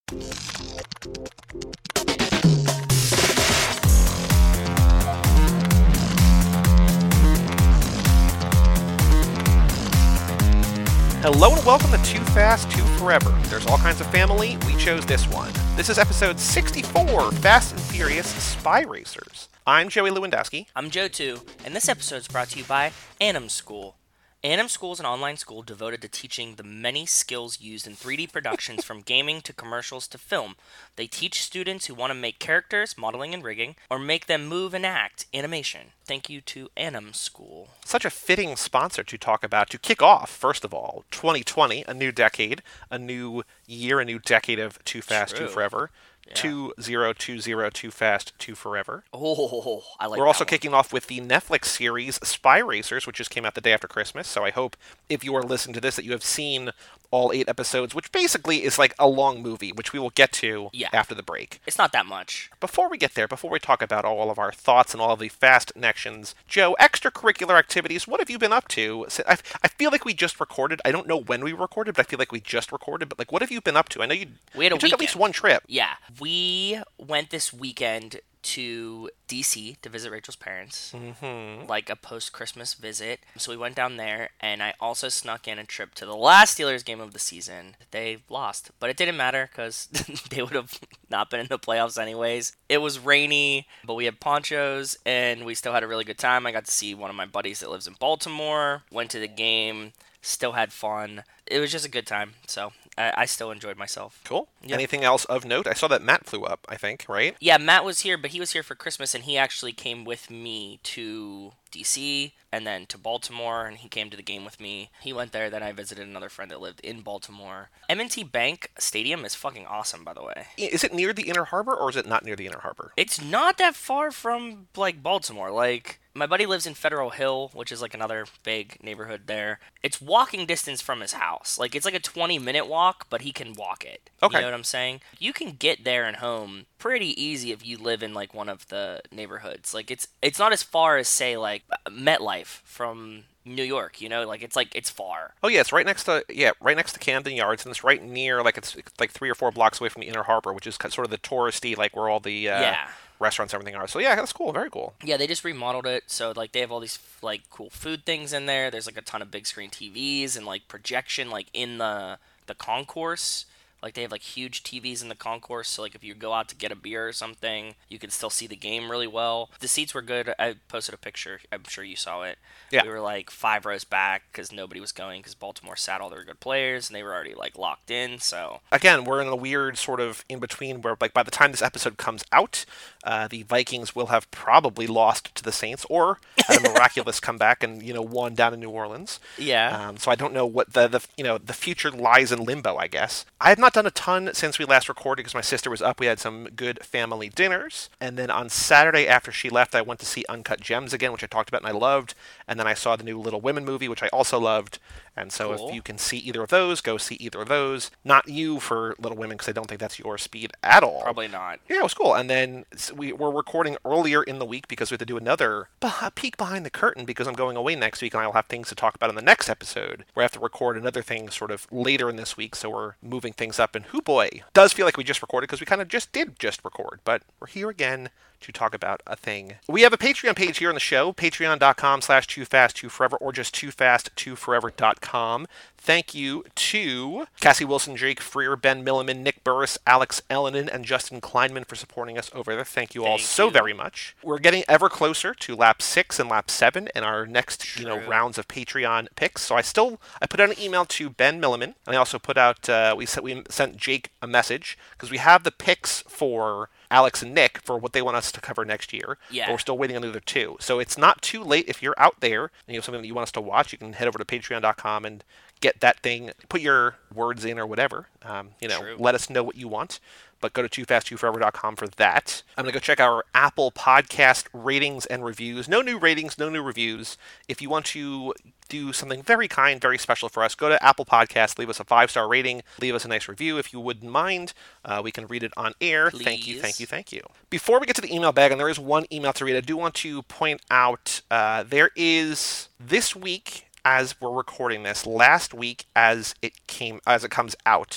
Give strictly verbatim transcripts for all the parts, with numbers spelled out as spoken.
Hello and welcome to Too Fast, Too Forever. There's all kinds of family, we chose this one. This is episode sixty-four, Fast and Furious Spy Racers. I'm Joey Lewandowski. I'm Joe too, and this episode is brought to you by Anim School. Anim School is an online school devoted to teaching the many skills used in three D productions from gaming to commercials to film. They teach students who want to make characters, modeling and rigging, or make them move and act, animation. Thank you to Anim School. Such a fitting sponsor to talk about, to kick off, first of all, twenty twenty, a new decade, a new year, a new decade of Too Fast, True. Too Forever. Yeah. two zero two zero Too Fast, Too Forever. Oh, I like We're that also one. kicking off with the Netflix series Spy Racers, which just came out the day after Christmas. So I hope if you are listening to this that you have seen all eight episodes, which basically is like a long movie, which we will get to Yeah. after the break. It's not that much. Before we get there, before we talk about all of our thoughts and all of the fast connections, Joe, extracurricular activities, what have you been up to? I, I feel like we just recorded. I don't know when we recorded, but I feel like we just recorded. But like, what have you been up to? I know you, We had a you took at least weekend. one trip. Yeah, we went this weekend to D C to visit Rachel's parents, Mm-hmm. like a post-Christmas visit. So we went down there, and I also snuck in a trip to the last Steelers game of the season. They lost, but it didn't matter because they would have not been in the playoffs anyways. It was rainy, but we had ponchos, and we still had a really good time. I got to see one of my buddies that lives in Baltimore, went to the game, still had fun. It was just a good time, so I, I still enjoyed myself. Cool. Yeah. Anything else of note? I saw that Matt flew up, I think, right? Yeah, Matt was here, but he was here for Christmas, and he actually came with me to D C and then to Baltimore, and he came to the game with me. He went there, then I visited another friend that lived in Baltimore. M and T Bank Stadium is fucking awesome, by the way. Is it near the Inner Harbor, or is it not near the Inner Harbor? It's not that far from, like, Baltimore. Like, my buddy lives in Federal Hill, which is, like, another big neighborhood there. It's walking distance from his house. Like, it's like a twenty-minute walk, but he can walk it. Okay. You know what I'm saying? You can get there and home pretty easy if you live in, like, one of the neighborhoods. Like, it's it's not as far as, say, like, MetLife from New York, you know? Like, it's, like, it's far. Oh yeah, it's right next to yeah, right next to Camden Yards, and it's right near like it's, it's like three or four blocks away from the Inner Harbor, which is kind of sort of the touristy, like where all the uh, Yeah. restaurants and everything are. So yeah, that's cool, very cool. Yeah, they just remodeled it, so like they have all these like cool food things in there. There's like a ton of big screen T Vs and like projection like in the the concourse. Like they have like huge T Vs in the concourse, so like if you go out to get a beer or something, you can still see the game really well. The seats were good. I posted a picture. I'm sure you saw it. Yeah. We were like five rows back because nobody was going because Baltimore sat all their good players and they were already like locked in. So Again, we're in a weird sort of in between where like by the time this episode comes out, uh, the Vikings will have probably lost to the Saints or had a miraculous comeback and you know won down in New Orleans. yeah, Um, so I don't know what the, the you know the future lies in limbo, I guess. I have not done a ton since we last recorded because my sister was up. We had some good family dinners, and then on Saturday after she left, I went to see Uncut Gems again, which I talked about and I loved. And then I saw the new Little Women movie, which I also loved. And so Cool. if you can see either of those, go see either of those. Not you for Little Women because I don't think that's your speed at all. probably not. Yeah, it was cool. And then s- we were recording earlier in the week because we had to do another beh- peek behind the curtain because I'm going away next week and I'll have things to talk about in the next episode. Where I have to record another thing sort of later in this week, so we're moving things up. And hoo boy, does feel like we just recorded because we kind of just did just record, but we're here again to talk about a thing. We have a Patreon page here on the show, patreon.com slash too fast too forever, or just too fast too forever dot com. Thank you to Cassie Wilson, Jake Freer, Ben Milliman, Nick Burris, Alex Ellenin, and Justin Kleinman for supporting us over there. Thank you all Thank so you. very much. We're getting ever closer to lap six and lap seven in our next, you know, True. rounds of Patreon picks. So I still I put out an email to Ben Milliman, and I also put out uh, we sent we sent Jake a message because we have the picks for Alex and Nick for what they want us to cover next year. Yeah. But we're still waiting on the other two. So it's not too late if you're out there and you have something that you want us to watch. You can head over to patreon dot com and get that thing, put your words in or whatever. Um, you know, True. let us know what you want. But go to too fast too forever dot com for that. I'm going to go check our Apple Podcast ratings and reviews. No new ratings, no new reviews. If you want to do something very kind, very special for us, go to Apple Podcasts, leave us a five-star rating, leave us a nice review if you wouldn't mind. Uh, we can read it on air. Thank you, Please. thank you, thank you. Before we get to the email bag, and there is one email to read, I do want to point out uh, there is this week, as we're recording this, last week as it came as it comes out,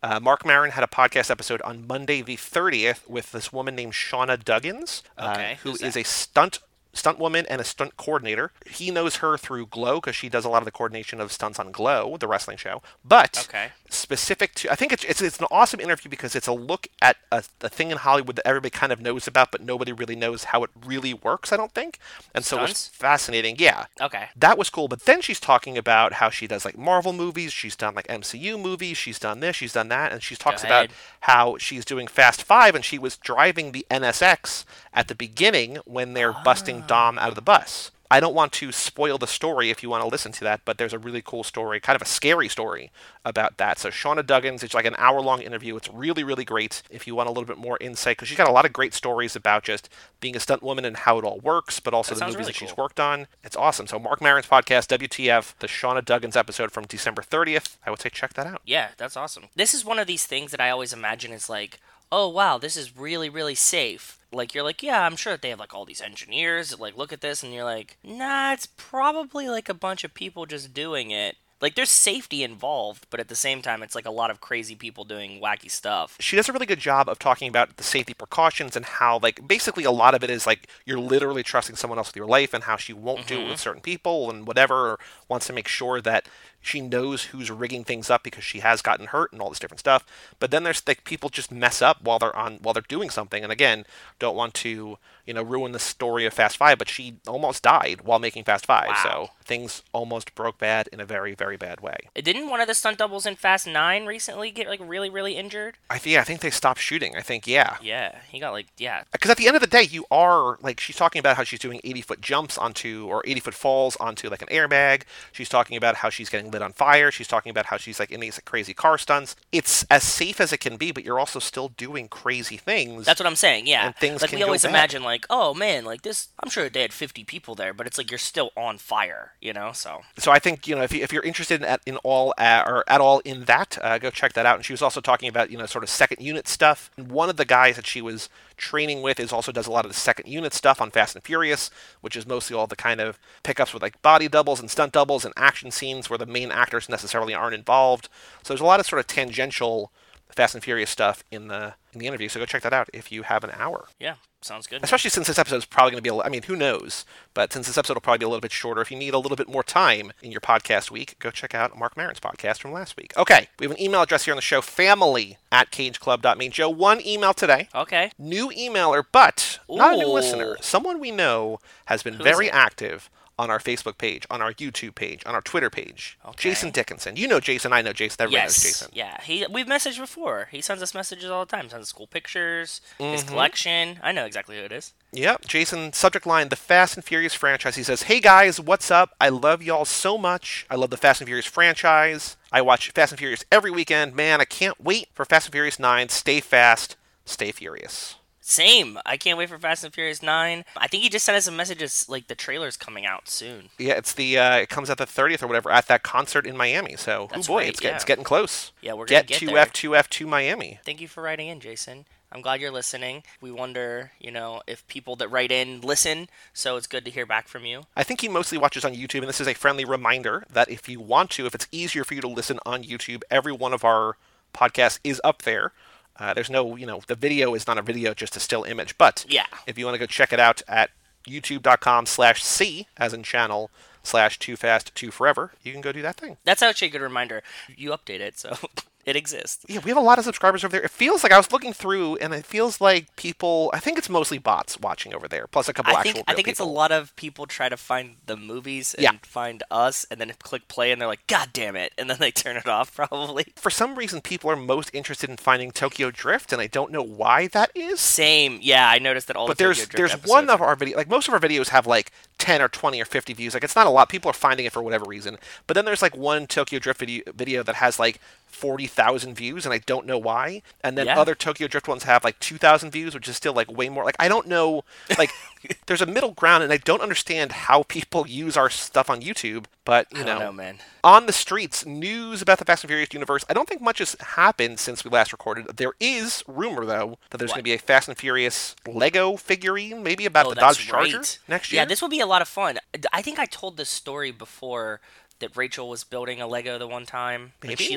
Uh, Mark Maron had a podcast episode on Monday the thirtieth with this woman named Shauna Duggins, Okay, uh, who who's is that? a stunt stunt woman and a stunt coordinator. He knows her through Glow because she does a lot of the coordination of stunts on Glow, the wrestling show. But Okay. specific to, I think it's, it's it's an awesome interview because it's a look at a, a thing in Hollywood that everybody kind of knows about, but nobody really knows how it really works, I don't think. And so it's Stunts? fascinating. Yeah. Okay. That was cool. But then she's talking about how she does like Marvel movies, she's done like M C U movies, she's done this, she's done that, and she talks about ahead. how she's doing Fast Five and she was driving the N S X at the beginning when they're busting Dom out of the bus. I don't want to spoil the story if you want to listen to that, but there's a really cool story, kind of a scary story about that. So Shauna Duggins, it's like an hour-long interview. It's really, really great if you want a little bit more insight, because she's got a lot of great stories about just being a stunt woman and how it all works, but also That the sounds movies really that she's cool. worked on. It's awesome. So Mark Maron's podcast, W T F, the Shauna Duggins episode from December thirtieth. I would say check that out. Yeah, that's awesome. This is one of these things that I always imagine is like, oh wow, this is really, really safe. Like, you're like, yeah, I'm sure that they have like all these engineers that like look at this, and you're like, nah, it's probably like a bunch of people just doing it. Like, there's safety involved, but at the same time, it's like a lot of crazy people doing wacky stuff. She does a really good job of talking about the safety precautions and how, like, basically a lot of it is like you're literally trusting someone else with your life, and how she won't do it with certain people and whatever, or wants to make sure that she knows who's rigging things up because she has gotten hurt and all this different stuff. But then there's like people just mess up while they're on while they're doing something, and again, don't want to you know ruin the story of Fast Five, but she almost died while making Fast Five, Wow. so things almost broke bad in a very, very bad way. Didn't one of the stunt doubles in Fast Nine recently get like really, really injured? I think yeah, I think they stopped shooting. I think yeah. Yeah, he got like, yeah. Because at the end of the day, you are like she's talking about how she's doing eighty foot jumps onto or eighty foot falls onto like an airbag. She's talking about how she's getting lit on fire. She's talking about how she's like in these crazy car stunts. It's as safe as it can be, but you're also still doing crazy things. That's what I'm saying, yeah. And things like, can we go always bad. imagine, like, oh man, like this, I'm sure they had fifty people there, but it's like you're still on fire, you know, so. So I think you know if, you, if you're interested in, at, in all uh, or at all in that, uh, go check that out. And she was also talking about you know sort of second unit stuff. And one of the guys that she was training with is also does a lot of the second unit stuff on Fast and Furious, which is mostly all the kind of pickups with like body doubles and stunt doubles and action scenes where the main actors necessarily aren't involved. So there's a lot of sort of tangential Fast and Furious stuff in the in the interview. So go check that out if you have an hour. Yeah, sounds good. Especially since this episode is probably going to be, a, I mean, who knows? But since this episode will probably be a little bit shorter, if you need a little bit more time in your podcast week, go check out Mark Maron's podcast from last week. Okay, we have an email address here on the show, family at cageclub dot me. Joe, one email today. Okay. New emailer, but not a new Ooh. listener. Someone we know has been Who is very it? active on our Facebook page, on our YouTube page, on our Twitter page. Okay. Jason Dickinson. You know Jason, I know Jason, everybody knows Yes. Jason. Yeah. He we've messaged before. He sends us messages all the time. Sends us cool pictures, his Mhm. collection. I know exactly who it is. Yep, Jason, subject line, the Fast and Furious franchise. He says, hey guys, what's up? I love y'all so much. I love the Fast and Furious franchise. I watch Fast and Furious every weekend. Man, I can't wait for Fast and Furious nine. Stay fast, stay furious. Same. I can't wait for Fast and Furious nine. I think he just sent us a message as like the trailer's coming out soon. Yeah, it's the uh, it comes out the thirtieth or whatever at that concert in Miami. So, oh That's boy, right, it's, get, yeah. it's getting close. Yeah, we're gonna Get get two there. F two F to Miami. Thank you for writing in, Jason. I'm glad you're listening. We wonder, you know, if people that write in listen, so it's good to hear back from you. I think he mostly watches on YouTube, and this is a friendly reminder that if you want to, if it's easier for you to listen on YouTube, every one of our podcasts is up there. Uh, there's no, you know, the video is not a video, just a still image. But Yeah. if you want to go check it out at youtube.com slash C, as in channel, slash too fast, too forever, you can go do that thing. That's actually a good reminder. You update it, so it exists. Yeah, we have a lot of subscribers over there. It feels like I was looking through, and it feels like people, I think it's mostly bots watching over there, plus a couple I actual think I real think it's a people. lot of people try to find the movies and Yeah. find us, and then click play, and they're like, "God damn it!" and then they turn it off. Probably. For some reason, people are most interested in finding Tokyo Drift, and I don't know why that is. Same. Yeah, I noticed that all. But the there's Tokyo Drift there's one episodes- of our video like most of our videos have like ten or twenty or fifty views. Like it's not a lot. People are finding it for whatever reason. But then there's like one Tokyo Drift video, video that has like forty thousand views, and I don't know why. And then Yeah. other Tokyo Drift ones have like two thousand views, which is still like way more. Like I don't know. Like there's a middle ground, and I don't understand how people use our stuff on YouTube. But you I know, don't know, man. on the streets, news about the Fast and Furious universe. I don't think much has happened since we last recorded. There is rumor, though, that there's What? going to be a Fast and Furious Lego figurine, maybe about Oh, the that's Dodge Charger right. next year. Yeah, this will be a lot of fun. I think I told this story before that Rachel was building a Lego the one time. Like Maybe? she like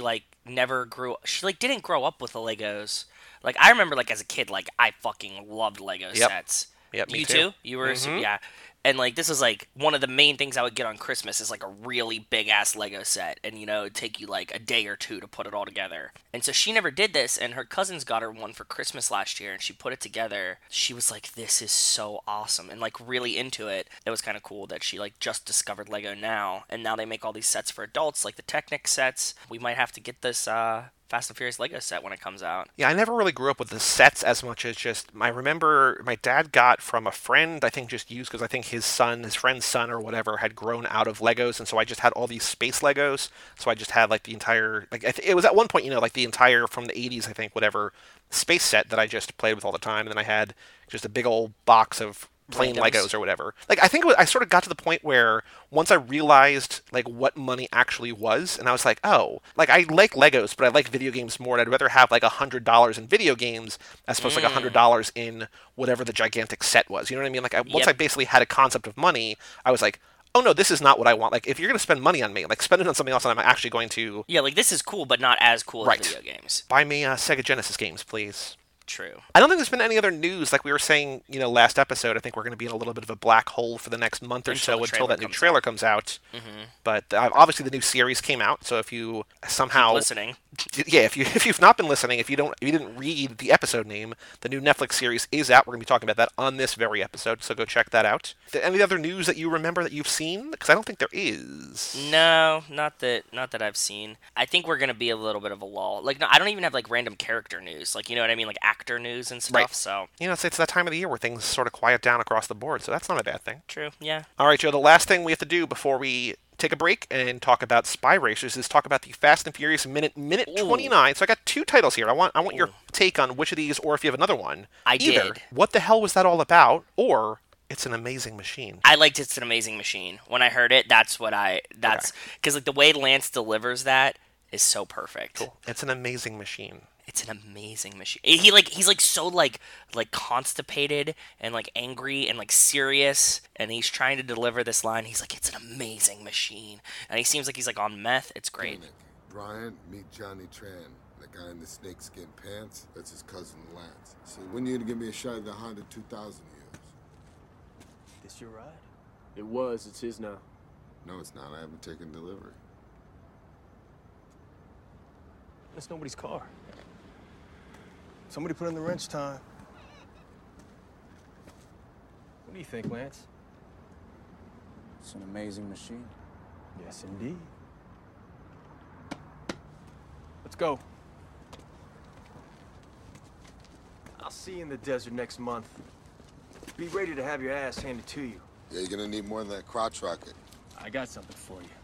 never grew. She like didn't grow up with the Legos. Like I remember, like as a kid, like I fucking loved Lego Yep. sets. Yep, me You too. too? You were Mhm. yeah. And like this is like one of the main things I would get on Christmas is like a really big ass Lego set, and you know it'd take you like a day or two to put it all together. And so she never did this, and her cousins got her one for Christmas last year, and she put it together. She was like, "This is so awesome," and like really into it. It was kind of cool that she like just discovered Lego now, and now they make all these sets for adults, like the Technic sets. We might have to get this uh, Fast and Furious Lego set when it comes out. Yeah, I never really grew up with the sets as much as just I remember my dad got from a friend, I think just used because I think his son, his friend's son or whatever, had grown out of Legos, and so I just had all these space Legos. So I just had like the entire like I th- it was at one point, you know, like the entire from the eighties, I think, whatever space set that I just played with all the time, and then I had just a big old box of plain Randoms. Legos or whatever. Like I think it was, I sort of got to the point where once I realized like what money actually was, and I was like, oh, like I like Legos, but I like video games more, and I'd rather have like a hundred dollars in video games as opposed to like a hundred dollars in whatever the gigantic set was. You know what I mean? Like I, once Yep. I basically had a concept of money, I was like, oh no, this is not what I want. Like if you're gonna spend money on me, like spend it on something else, and I'm actually going to Yeah, like this is cool, but not as cool Right. as video games. buy me uh, Sega Genesis games, please. True. I don't think there's been any other news. Like we were saying, you know, last episode, I think we're going to be in a little bit of a black hole for the next month or Until so the until trailer that new comes trailer out. comes out. Mm-hmm. But uh, obviously, the new series came out. So if you somehow, Listening. yeah, if you if you've not been listening, if you don't, if you didn't read the episode name, the new Netflix series is out. We're going to be talking about that on this very episode. So go check that out. Any other news that you remember that you've seen? Because I don't think there is. No, not that not that I've seen. I think we're gonna be a little bit of a lull. Like, no, I don't even have like random character news. Like, you know what I mean? Like actor news and stuff. Right. So You know, it's, it's that time of the year where things sort of quiet down across the board. So that's not a bad thing. true. Yeah. All right, Joe, the last thing we have to do before we take a break and talk about Spy Racers is talk about the Fast and Furious minute minute Ooh. twenty-nine. So I got two titles here. I want I want your Ooh. take on which of these, or if you have another one. I Either, did. what the hell was that all about, or it's an amazing machine. I liked It's an Amazing Machine. When I heard it, that's what I. That's because like the way Lance delivers that is so perfect. Cool. It's an amazing machine. It's an amazing machine. He like he's like so like like constipated and like angry and like serious, and he's trying to deliver this line. He's like, "It's an amazing machine," and he seems like he's like on meth. It's great. Nick, Brian, meet Johnny Tran, the guy in the snakeskin pants. That's his cousin Lance. So when you gonna give me a shot at the Honda two thousand years? This your ride? It was. It's his now. No, it's not. I haven't taken delivery. That's nobody's car. Somebody put in the wrench time. What do you think, Lance? It's an amazing machine. Yes, indeed. Let's go. I'll see you in the desert next month. Be ready to have your ass handed to you. Yeah, you're gonna need more than that crotch rocket. I got something for you.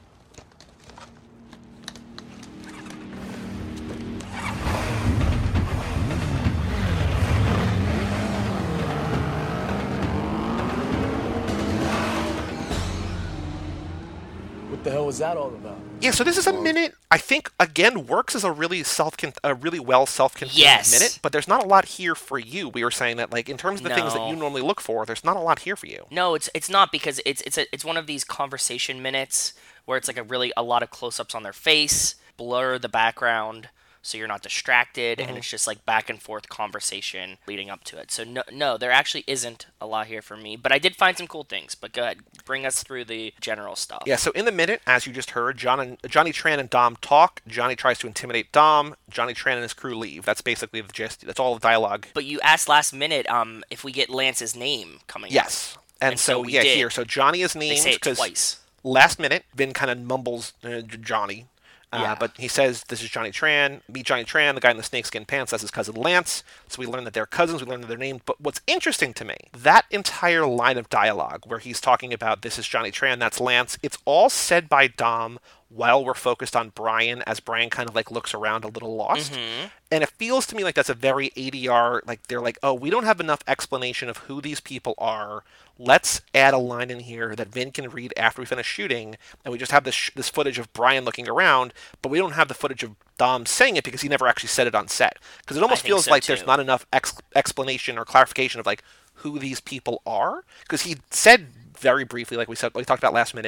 What the hell was that all about? Yeah, so this is a minute. I think again works as a really self a really well self-contained Yes. minute, but there's not a lot here for you. We were saying that like in terms of the things that No. you normally look for, there's not a lot here for you. No, it's it's not because it's it's a, it's one of these conversation minutes where it's like a really a lot of close-ups on their face, blur the background so you're not distracted, and it's just like back and forth conversation leading up to it. So no, no, there actually isn't a lot here for me, but I did find some cool things. But go ahead, bring us through the general stuff. Yeah, so in the minute, as you just heard, John and, Johnny Tran and Dom talk. Johnny tries to intimidate Dom. Johnny Tran and his crew leave. That's basically the gist. That's all the dialogue. But you asked last minute um if we get Lance's name coming up. Yes. And, And so, so we yeah, did. here. So Johnny is They named say it because twice. last minute, Vin kind of mumbles uh, J- Johnny. Uh, Yeah. But he says, this is Johnny Tran. Meet Johnny Tran, the guy in the snakeskin pants. That's his cousin Lance. So we learn that they're cousins. We learn that they're named. But what's interesting to me, that entire line of dialogue where he's talking about this is Johnny Tran, that's Lance, it's all said by Dom while we're focused on Brian, as Brian kind of like looks around a little lost. And it feels to me like that's a very A D R, like they're like, oh, we don't have enough explanation of who these people are. Let's add a line in here that Vin can read after we finish shooting, and we just have this sh- this footage of Brian looking around, but we don't have the footage of Dom saying it because he never actually said it on set. Because it almost think feels so, like there's too. not enough ex- explanation or clarification of like who these people are. Because he said very briefly, like we said, we talked about last minute,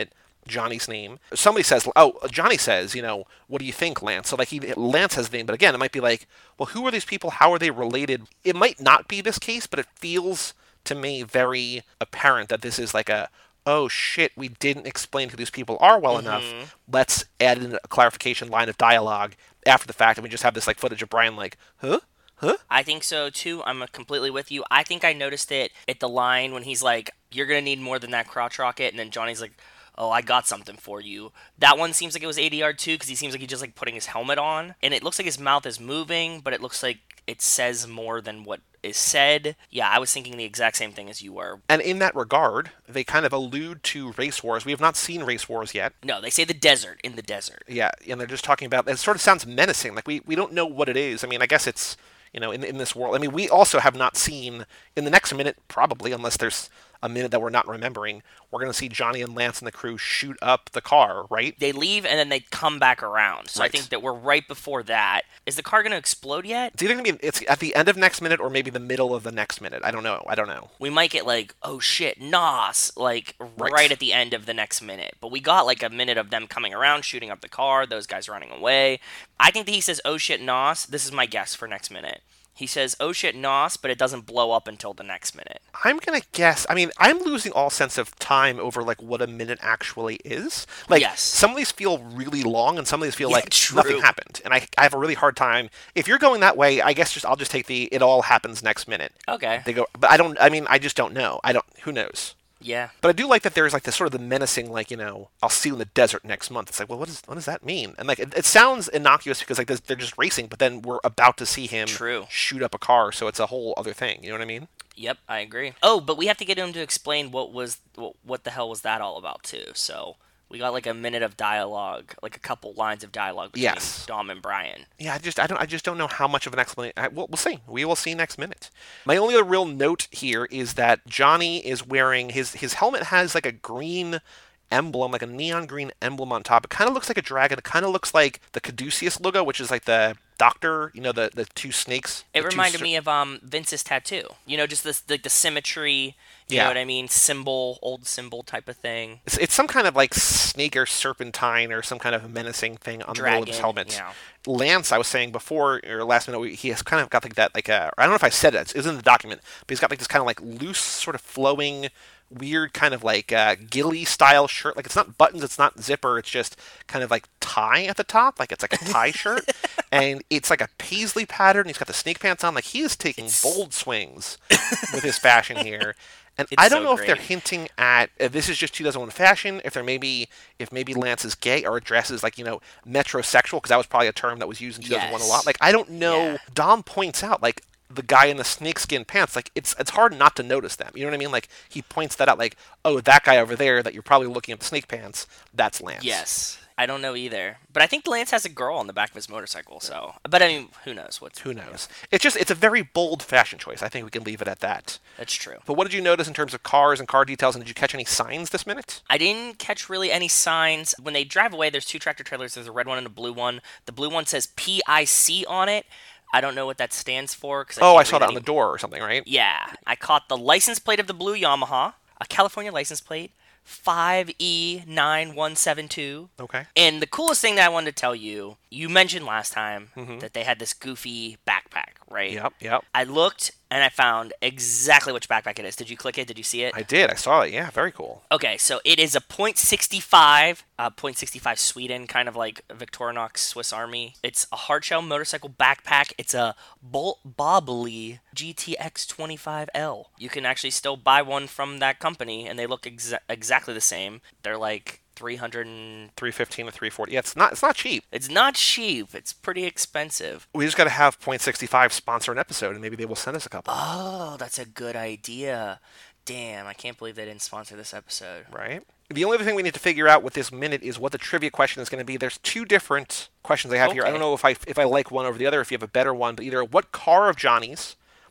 Johnny's name. Somebody says, oh, Johnny says, you know, what do you think, Lance? So like he Lance has the name, but again, it might be like, well, who are these people? How are they related? It might not be this case, but it feels to me very apparent that this is like a, oh shit, we didn't explain who these people are well mm-hmm. enough. Let's add in a clarification line of dialogue after the fact, and we just have this like footage of Brian like, huh? Huh? I think so too. I'm completely with you. I think I noticed it at the line when he's like, you're going to need more than that crotch rocket, and then Johnny's like, oh, I got something for you. That one seems like it was A D R too, because he seems like he's just like putting his helmet on, and it looks like his mouth is moving, but it looks like it says more than what is said. Yeah, I was thinking the exact same thing as you were. And in that regard, they kind of allude to Race Wars. We have not seen Race Wars yet. No, they say the desert, in the desert. Yeah, and they're just talking about, it sort of sounds menacing. Like, we, we don't know what it is. I mean, I guess it's, you know, in in this world. I mean, we also have not seen, in the next minute, probably, unless there's a minute that we're not remembering, we're going to see Johnny and Lance and the crew shoot up the car, right? They leave and then they come back around. So right. I think that we're right before that. Is the car going to explode yet? It's either going to be it's at the end of next minute or maybe the middle of the next minute. I don't know. I don't know. We might get like, oh shit, N O S, like right. right at the end of the next minute. But we got like a minute of them coming around, shooting up the car, those guys running away. I think that he says, oh shit, N O S. This is my guess for next minute. He says, oh shit, N O S, but it doesn't blow up until the next minute. I'm going to guess. I mean, I'm losing all sense of time over, like, what a minute actually is. Like, yes. Some of these feel really long, and some of these feel yeah, like true. nothing happened. And I, I have a really hard time. If you're going that way, I guess just I'll just take the it all happens next minute. Okay. They go, but I don't, I mean, I just don't know. I don't, who knows? Yeah. But I do like that there's like this sort of the menacing, like, you know, I'll see you in the desert next month. It's like, well, what, is, what does that mean? And like, it, it sounds innocuous because like they're just racing, but then we're about to see him True. shoot up a car. So it's a whole other thing. You know what I mean? Yep, I agree. Oh, but we have to get him to explain what was, what, what the hell was that all about too. So we got like a minute of dialogue, like a couple lines of dialogue between yes. Dom and Brian. Yeah, I just I don't I just don't know how much of an explanation. I, we'll, we'll see. We will see next minute. My only other real note here is that Johnny is wearing his his helmet has like a green emblem, like a neon green emblem on top. It kind of looks like a dragon. It kind of looks like the Caduceus logo, which is like the doctor, you know, the the two snakes. It reminded two... me of um Vince's tattoo. You know, just this like the symmetry. You yeah. know what I mean? Symbol, old symbol type of thing. It's, it's some kind of like snake or serpentine or some kind of menacing thing on Dragon, the middle of his helmet. Yeah. Lance, I was saying before, or last minute, he has kind of got like that, like a, I don't know if I said it, it's in the document, but he's got like this kind of like loose, sort of flowing, weird kind of like uh, ghillie style shirt. Like it's not buttons, it's not zipper, it's just kind of like tie at the top, like it's like a tie shirt. And it's like a paisley pattern. He's got the snake pants on. Like he is taking it's... bold swings with his fashion here. And it's I don't so know great. if they're hinting at if this is just two thousand one fashion, if they're maybe if maybe Lance is gay or dresses like, you know, metrosexual, because that was probably a term that was used in two thousand one yes. a lot. Like I don't know. Yeah. Dom points out like the guy in the snakeskin pants. Like it's it's hard not to notice them. You know what I mean? Like he points that out. Like, oh, that guy over there that you're probably looking at the snake pants. That's Lance. Yes. I don't know either, but I think Lance has a girl on the back of his motorcycle. So, but I mean, who knows? What's who knows? Yeah. It's just it's a very bold fashion choice. I think we can leave it at that. That's true. But what did you notice in terms of cars and car details? And did you catch any signs this minute? I didn't catch really any signs. When they drive away, there's two tractor trailers. There's a red one and a blue one. The blue one says P I C on it. I don't know what that stands for. Cause I oh, I saw that any... on the door or something, right? Yeah. I caught the license plate of the blue Yamaha, a California license plate, five E nine one seven two. Okay. And the coolest thing that I wanted to tell you, you mentioned last time mm-hmm. that they had this goofy backpack, right? Yep, yep. I looked and I found exactly which backpack it is. Did you click it? Did you see it? I did. I saw it. Yeah, very cool. Okay, so it is a point six five, uh, point six five Sweden, kind of like Victorinox Swiss Army. It's a hardshell motorcycle backpack. It's a Bolt Bobbly G T X twenty-five L. You can actually still buy one from that company, and they look exa- exactly the same. They're like three hundred and three fifteen to three forty. Yeah, it's not it's not cheap. It's not cheap. It's pretty expensive. We just got to have point six five sponsor an episode, and maybe they will send us a couple. Oh, that's a good idea. Damn, I can't believe they didn't sponsor this episode. Right? The only other thing we need to figure out with this minute is what the trivia question is going to be. There's two different questions I have okay. here. I don't know if I if I like one over the other, if you have a better one, but either what car of Johnny's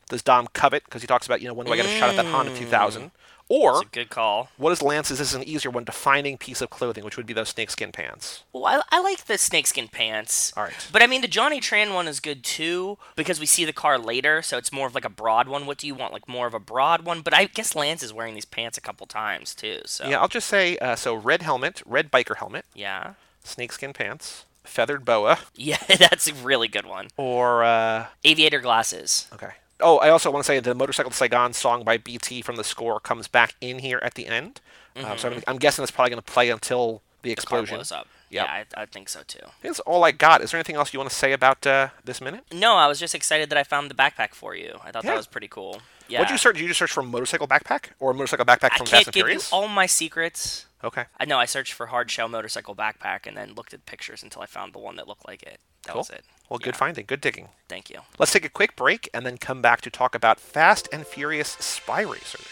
does Dom covet? Because he talks about, you know, when do I get a shot at that Honda two thousand? Or, That's a good call. what is Lance's, this is an easier one, defining piece of clothing, which would be those snakeskin pants? Well, I, I like the snakeskin pants. All right. But I mean, the Johnny Tran one is good too, because we see the car later, so it's more of like a broad one. What do you want? Like more of a broad one? But I guess Lance is wearing these pants a couple times too, so. Yeah, I'll just say, uh, so red helmet, red biker helmet, Yeah. snakeskin pants, feathered boa, Yeah, that's a really good one. or, uh, Aviator glasses. okay. Oh, I also want to say the Motorcycle to Saigon song by B T from the score comes back in here at the end. Mm-hmm. Uh, so I'm, I'm guessing it's probably going to play until the The car explosion. blows up. Yep. Yeah, I, I think so too. That's all I got. Is there anything else you want to say about uh, this minute? No, I was just excited that I found the backpack for you. I thought Yeah. that was pretty cool. Yeah. What did you search? Did you just search for motorcycle backpack or motorcycle backpack I from can't Fast and give you Furious? all my secrets. Okay. I know I searched for hard shell motorcycle backpack and then looked at pictures until I found the one that looked like it. That Cool. was it. Well, good Yeah. finding. Good digging. Thank you. Let's take a quick break and then come back to talk about Fast and Furious Spy Racers.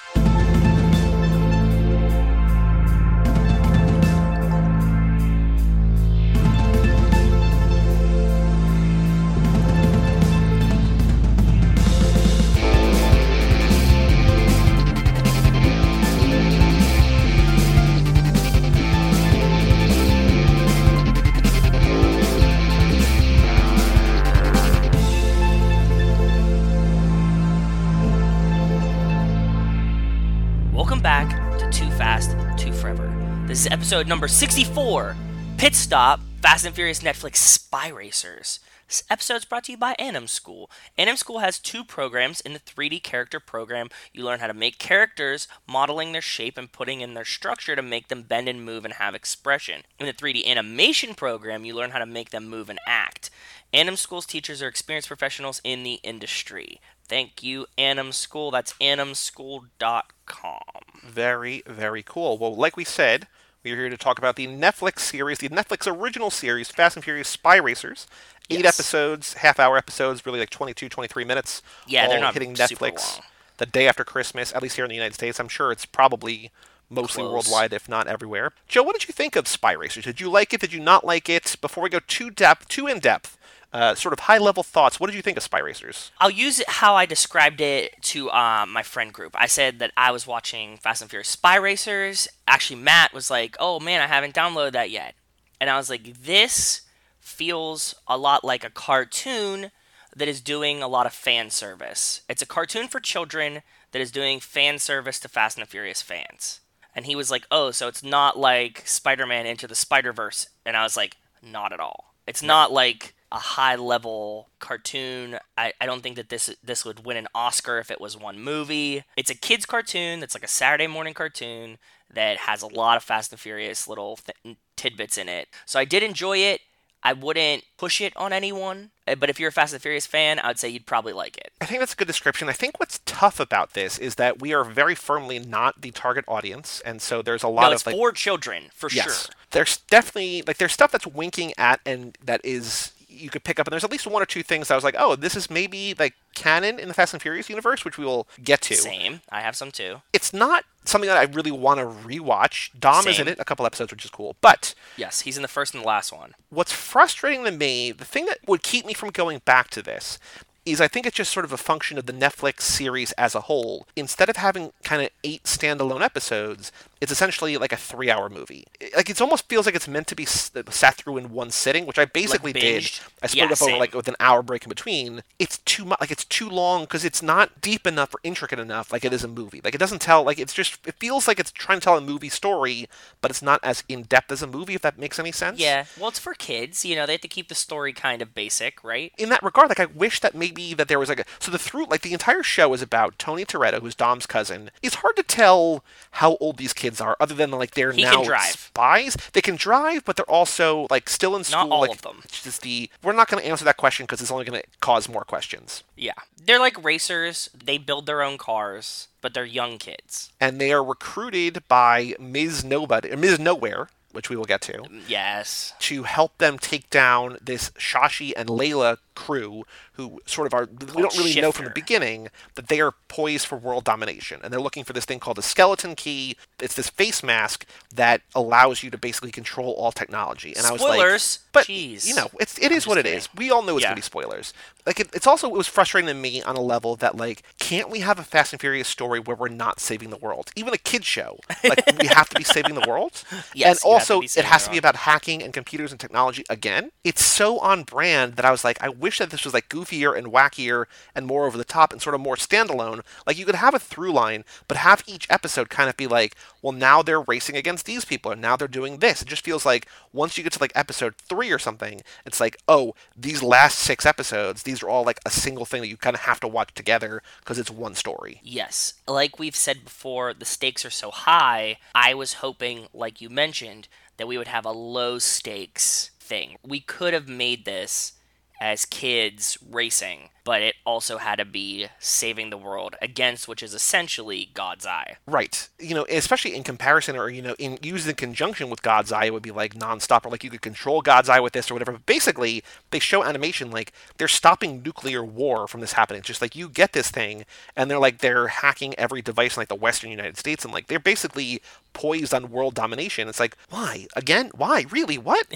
Welcome back to Too Fast, Too Forever. This is episode number sixty-four, Pit Stop, Fast and Furious Netflix Spy Racers. This episode is brought to you by Anim School. Anim School has two programs. In the three D character program, you learn how to make characters, modeling their shape and putting in their structure to make them bend and move and have expression. In the three D animation program, you learn how to make them move and act. Anim School's teachers are experienced professionals in the industry. Thank you, Anim School. That's anim school dot com. Very, very cool. Well, like we said, we are here to talk about the Netflix series, the Netflix original series, Fast and Furious Spy Racers. Eight Yes. episodes, half-hour episodes, really like twenty-two, twenty-three minutes. Yeah, they're all not hitting super Netflix long. the day after Christmas, at least here in the United States. I'm sure it's probably mostly Close. worldwide, if not everywhere. Joe, what did you think of Spy Racers? Did you like it? Did you not like it? Before we go too depth, too in depth, uh, sort of high-level thoughts. What did you think of Spy Racers? I'll use it how I described it to um, my friend group. I said that I was watching Fast and Furious Spy Racers. Actually, Matt was like, oh man, I haven't downloaded that yet. And I was like, this feels a lot like a cartoon that is doing a lot of fan service. It's a cartoon for children that is doing fan service to Fast and the Furious fans. And he was like, oh, so it's not like Spider-Man Into the Spider-Verse. And I was like, not at all. It's not like a high-level cartoon. I, I don't think that this this would win an Oscar if it was one movie. It's a kid's cartoon that's like a Saturday morning cartoon that has a lot of Fast and Furious little th- tidbits in it. So I did enjoy it. I wouldn't push it on anyone, uh, but if you're a Fast and Furious fan, I would say you'd probably like it. I think that's a good description. I think what's tough about this is that we are very firmly not the target audience, and so there's a lot No, it's of like for children, for yes, sure. there's definitely like there's stuff that's winking at and that is you could pick up, and there's at least one or two things that I was like, oh, this is maybe like canon in the Fast and Furious universe, which we will get to. Same. I have some too. It's not something that I really want to rewatch. Dom is in Same. it, a couple episodes, which is cool. But Yes, he's in the first and the last one. what's frustrating to me, the thing that would keep me from going back to this, is I think it's just sort of a function of the Netflix series as a whole. Instead of having kind of eight standalone episodes, it's essentially like a three-hour movie. Like it almost feels like it's meant to be s- sat through in one sitting, which I basically did. binged? I split Yeah, it up over same. like with an hour break in between. It's too much. Like it's too long because it's not deep enough or intricate enough. Like it is a movie. Like it doesn't tell. Like it's just. It feels like it's trying to tell a movie story, but it's not as in depth as a movie. If that makes any sense. Yeah, well, it's for kids. You know, they have to keep the story kind of basic, right? In that regard, like I wish that maybe that there was like a so the through like the entire show is about Tony Toretto, who's Dom's cousin. It's hard to tell how old these kids are, other than like they're He now can drive. spies. They can drive, but they're also like still in school. Not all like, of them. It's just the we're not going to answer that question because it's only going to cause more questions. Yeah. They're like racers. They build their own cars, but they're young kids. And they are recruited by Miz Nobody, or Miz Nowhere, which we will get to, Yes. to help them take down this Shashi and Layla crew who sort of are, we don't really know from the Shifter. beginning that they are poised for world domination. And they're looking for this thing called the skeleton key. It's this face mask that allows you to basically control all technology. And I was like, Spoilers. but, Jeez. you know, it's, it is I'm what just it kidding. is. We all know it's Yeah. going to be spoilers. Like, it, it's also, it was frustrating to me on a level that, like, can't we have a Fast and Furious story where we're not saving the world? Even a kid show. Like, we have to be saving the world? Yes, and you have to also, be it saving has the to be world. about hacking and computers and technology again. It's so on brand that I was like, I wish that this was, like, goofier and wackier and more over the top and sort of more standalone. Like, you could have a through line, but have each episode kind of be like, well, now they're racing against these people, and now they're doing this. It just feels like once you get to, like, episode three or something, it's like, oh, these last six episodes, these are all, like, a single thing that you kind of have to watch together because it's one story. Yes. Like we've said before, the stakes are so high. I was hoping, like you mentioned, that we would have a low stakes thing. We could have made this as kids racing, but it also had to be saving the world against, which is essentially God's Eye. Right. You know, especially in comparison or, you know, in used in conjunction with God's Eye, it would be like nonstop, or like you could control God's Eye with this or whatever. But basically, they show animation like they're stopping nuclear war from this happening. It's just like you get this thing, and they're like, they're hacking every device in like the Western United States, and like they're basically poised on world domination. It's like, why? Again? Why? Really? What?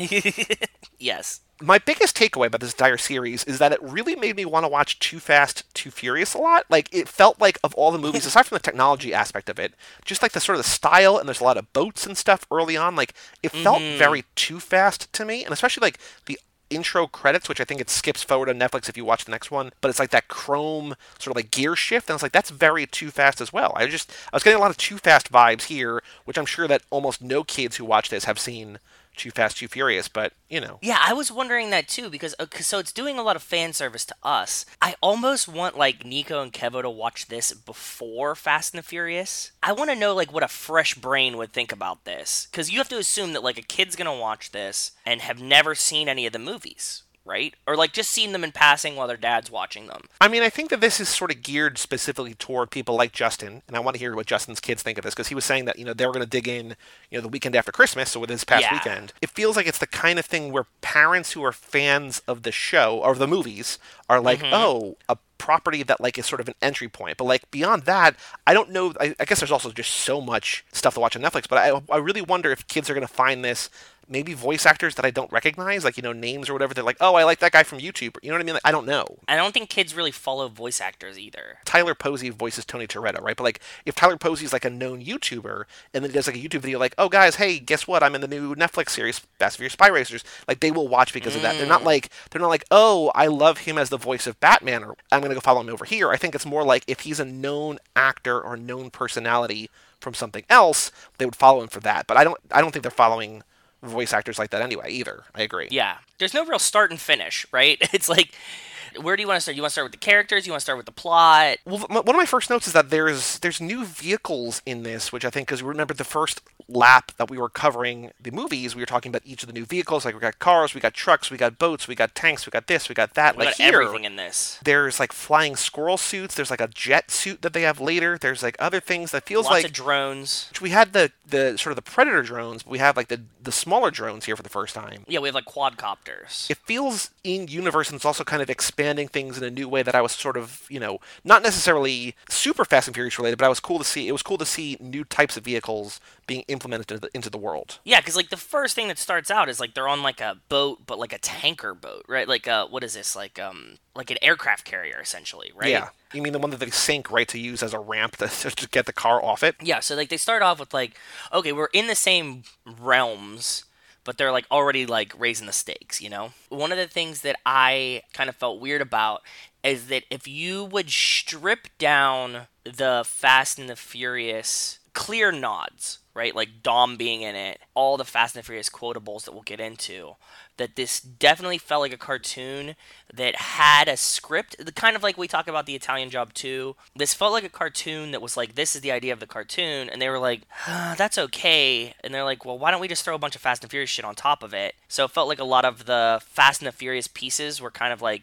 Yes. My biggest takeaway about this entire series is that it really made me want to watch Too Fast, Too Furious a lot. Like, it felt like, of all the movies, aside from the technology aspect of it, just like the sort of the style, and there's a lot of boats and stuff early on, like, it felt Mhm. very Too Fast to me, and especially, like, the intro credits, which I think it skips forward on Netflix if you watch the next one, but it's like that chrome sort of like gear shift, and I was like, that's very Too Fast as well. I just, I was getting a lot of Too Fast vibes here, which I'm sure that almost no kids who watch this have seen Too Fast, Too Furious, but, you know. Yeah, I was wondering that too because uh, 'cause- so it's doing a lot of fan service to us. I almost want like Nico and Kevo to watch this before Fast and the Furious. I want to know like what a fresh brain would think about this because you have to assume that like a kid's gonna watch this and have never seen any of the movies, right? Or like just seen them in passing while their dad's watching them. I mean, I think that this is sort of geared specifically toward people like Justin, and I want to hear what Justin's kids think of this, because he was saying that, you know, they were going to dig in, you know, the weekend after Christmas, so with his past Yeah. weekend. It feels like it's the kind of thing where parents who are fans of the show, or the movies, are like, Mhm. oh, a property that, like, is sort of an entry point. But, like, beyond that, I don't know, I, I guess there's also just so much stuff to watch on Netflix, but I, I really wonder if kids are going to find this maybe voice actors that I don't recognize, like, you know, names or whatever. They're like, oh, I like that guy from YouTube. You know what I mean? Like, I don't know. I don't think kids really follow voice actors either. Tyler Posey voices Tony Toretto, right? But like, if Tyler Posey's like a known YouTuber, and then he does like a YouTube video like, oh guys, hey, guess what? I'm in the new Netflix series, Fast and Furious Spy Racers. Like, they will watch because of that. They're not like, they're not like, oh, I love him as the voice of Batman, or I'm gonna go follow him over here. I think it's more like if he's a known actor or known personality from something else, they would follow him for that. But I don't, I don't think they're following voice actors like that anyway either. I agree. Yeah. There's no real start and finish, right? It's like, where do you want to start? You want to start with the characters? You want to start with the plot? Well, m- one of my first notes is that there's there's new vehicles in this, which I think, because remember the first lap that we were covering the movies, we were talking about each of the new vehicles. Like, we got cars, we got trucks, we got boats, we got tanks, we got this, we got that. We like got here, everything in this. there's like flying squirrel suits. There's like a jet suit that they have later. There's like other things that feels Lots like of drones. we had the the sort of the Predator drones, but we have like the the smaller drones here for the first time. Yeah, we have like quadcopters. It feels in universe, and it's also kind of expanding things in a new way that I was sort of, you know, not necessarily super Fast and Furious related, but I was cool to see. It was cool to see new types of vehicles being implemented into the, into the world. Yeah, because like the first thing that starts out is like they're on like a boat, but like a tanker boat, right? Like uh, what is this? Like um, like an aircraft carrier essentially, right? Yeah. You mean the one that they sink, right, to use as a ramp to, to get the car off it? Yeah. So like they start off with like, okay, we're in the same realms, but they're like already like raising the stakes, you know? One of the things that I kind of felt weird about is that if you would strip down the Fast and the Furious clear nods, right? Like Dom being in it, all the Fast and the Furious quotables that we'll get into, that this definitely felt like a cartoon that had a script, the kind of like we talk about the Italian Job two. This felt like a cartoon that was like, this is the idea of the cartoon, and they were like, ah, that's okay, and they're like, well, why don't we just throw a bunch of Fast and Furious shit on top of it? So it felt like a lot of the Fast and the Furious pieces were kind of like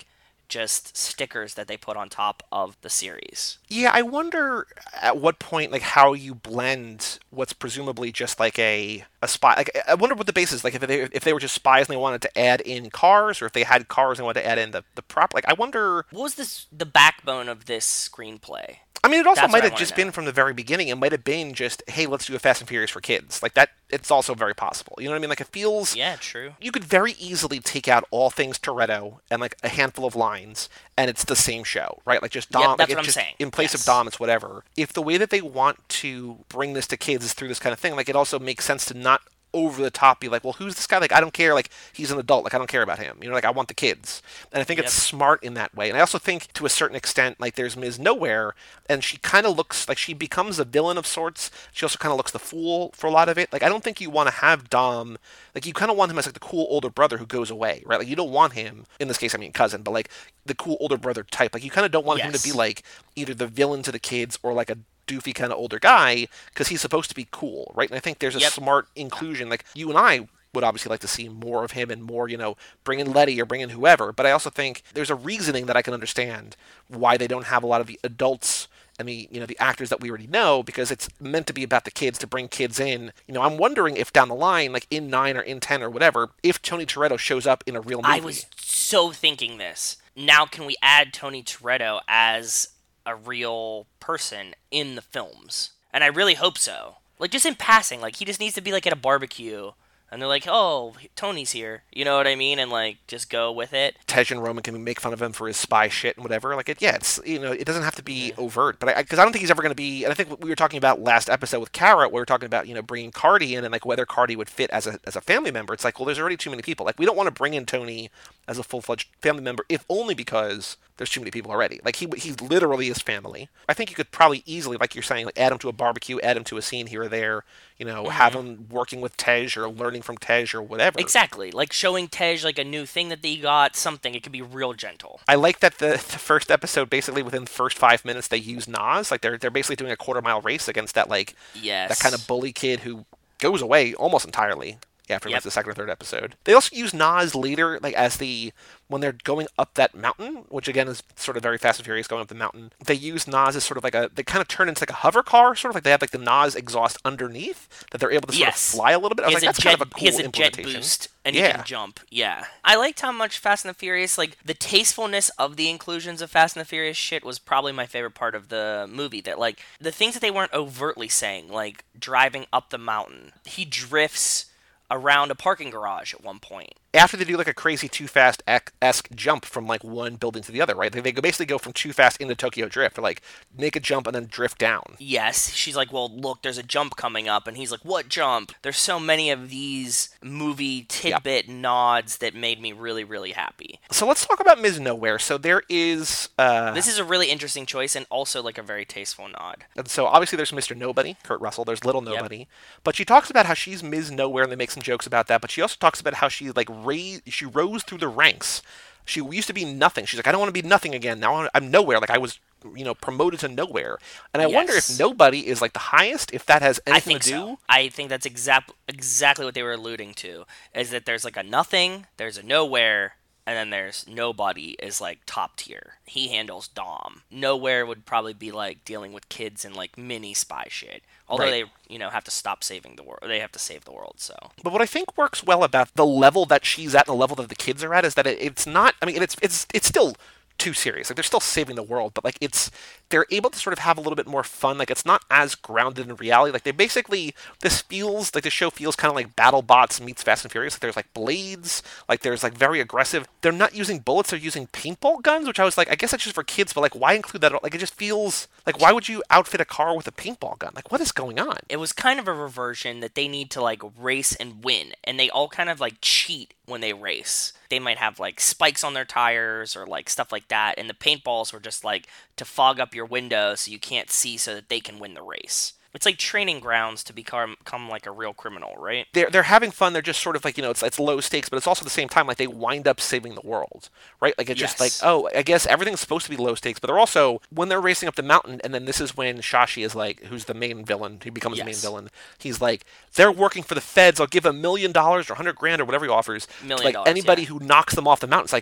just stickers that they put on top of the series. Yeah, I wonder at what point, like, how you blend what's presumably just like a a spy. Like, I wonder what the base is. Like, if they if they were just spies and they wanted to add in cars, or if they had cars and wanted to add in the the prop. Like, I wonder. What was this the backbone of this screenplay? I mean, it also That's might what I have wanna just know. been from the very beginning. It might have been just, hey, let's do a Fast and Furious for kids. Like that. It's also very possible. You know what I mean? Like, it feels. Yeah, true. You could very easily take out all things Toretto and like a handful of lines, and it's the same show, right? Like just Dom. Yep, like, that's it's what I'm just, saying. In place Yes. of Dom, it's whatever. If the way that they want to bring this to kids is through this kind of thing, like it also makes sense to not over the top be like, well, who's this guy? Like, I don't care. Like, he's an adult. Like, I don't care about him. You know, like, I want the kids. And I think Yep. it's smart in that way. And I also think, to a certain extent, like, there's Miz Nowhere, and she kind of looks like she becomes a villain of sorts. She also kind of looks the fool for a lot of it. Like, I don't think you want to have Dom, like, you kind of want him as, like, the cool older brother who goes away, right? Like, you don't want him, in this case, I mean, cousin, but, like, the cool older brother type. Like, you kind of don't want him Yes. to be, like, either the villain to the kids or, like, a doofy kind of older guy, because he's supposed to be cool, right? And I think there's a Yep. smart inclusion. Like, you and I would obviously like to see more of him and more, you know, bring in Letty or bring in whoever, but I also think there's a reasoning that I can understand why they don't have a lot of the adults and the, you know, the actors that we already know, because it's meant to be about the kids, to bring kids in. You know, I'm wondering if down the line, like in nine or in ten or whatever, if Tony Toretto shows up in a real movie. I was so thinking this. Now can we add Tony Toretto as a real person in the films? And I really hope so. Like, just in passing, like, he just needs to be, like, at a barbecue, and they're like, oh, Tony's here. You know what I mean? And, like, just go with it. Tej and Roman can make fun of him for his spy shit and whatever. Like, it, yeah, it's, you know, it doesn't have to be overt, but I, because I, I don't think he's ever going to be. And I think we were talking about last episode with Kara, we were talking about, you know, bringing Cardi in and like whether Cardi would fit as a as a family member. It's like, well, there's already too many people. Like, we don't want to bring in Tony as a full fledged family member, if only because there's too many people already. Like, he he's literally his family. I think you could probably easily, like you're saying, like add him to a barbecue, add him to a scene here or there. You know, mm-hmm. have him working with Tej or learning from Tej or whatever. Exactly. Like showing Tej like a new thing that they got, something. It could be real gentle. I like that the, the first episode, basically within the first five minutes, they use Nas. Like, they're they're basically doing a quarter mile race against that, like, yes. that kind of bully kid who goes away almost entirely after yep. like the second or third episode. They also use Nas later, like, as the, when they're going up that mountain, which again is sort of very Fast and Furious going up the mountain, they use Nas as sort of like a, they kind of turn into like a hover car, sort of like they have like the Nas exhaust underneath, that they're able to sort yes. of fly a little bit. I was like, that's jet, kind of a cool he has a jet implementation. boost, and yeah. he can jump. Yeah. I liked how much Fast and the Furious, like, the tastefulness of the inclusions of Fast and the Furious shit was probably my favorite part of the movie. That, like, the things that they weren't overtly saying, like driving up the mountain. He drifts around a parking garage at one point. After they do like a crazy Too Fast-esque jump from like one building to the other, right? They, they basically go from Too Fast into Tokyo Drift, or like make a jump and then drift down. Yes, she's like, well, look, there's a jump coming up, and he's like, what jump? There's so many of these movie tidbit yep. nods that made me really, really happy. So let's talk about Miz Nowhere. So there is... Uh... This is a really interesting choice, and also like a very tasteful nod. And so obviously there's Mister Nobody, Kurt Russell, there's Little Nobody, yep. but she talks about how she's Miz Nowhere, and they make some jokes about that, but she also talks about how she like raised, she rose through the ranks. She used to be nothing. She's like, I don't want to be nothing again. Now I'm nowhere. Like, I was, you know, promoted to nowhere. And I yes. wonder if nobody is like the highest, if that has anything I think to do. So. I think that's exact exactly what they were alluding to, is that there's like a nothing, there's a nowhere, and then there's nobody is like top tier. He handles Dom. Nowhere would probably be like dealing with kids and like mini spy shit. Although right. they, you know, have to stop saving the world. They have to save the world, so. But what I think works well about the level that she's at and the level that the kids are at is that it, it's not, I mean, it's it's it's still too serious. Like, they're still saving the world, but like it's, they're able to sort of have a little bit more fun. Like, it's not as grounded in reality. Like, they basically, this feels, like the show feels kind of like BattleBots meets Fast and Furious. Like, there's like blades, like there's like very aggressive. They're not using bullets, they're using paintball guns, which I was like, I guess that's just for kids, but like, why include that? Like, it just feels, like, why would you outfit a car with a paintball gun? Like, what is going on? It was kind of a reversion that they need to like race and win, and they all kind of like cheat when they race. They might have like spikes on their tires or like stuff like that, and the paintballs were just like to fog up your window so you can't see so that they can win the race. It's like training grounds to become, become like a real criminal, right? They're they're having fun. They're just sort of like, you know, it's it's low stakes, but it's also at the same time like they wind up saving the world, right? Like, it's yes. just like, oh, I guess everything's supposed to be low stakes, but they're also, when they're racing up the mountain, and then this is when Shashi is like, who's the main villain, he becomes yes. the main villain. He's like, they're working for the feds. I'll give a million dollars or a hundred grand or whatever he offers million to like dollars, anybody yeah. who knocks them off the mountain. It's like,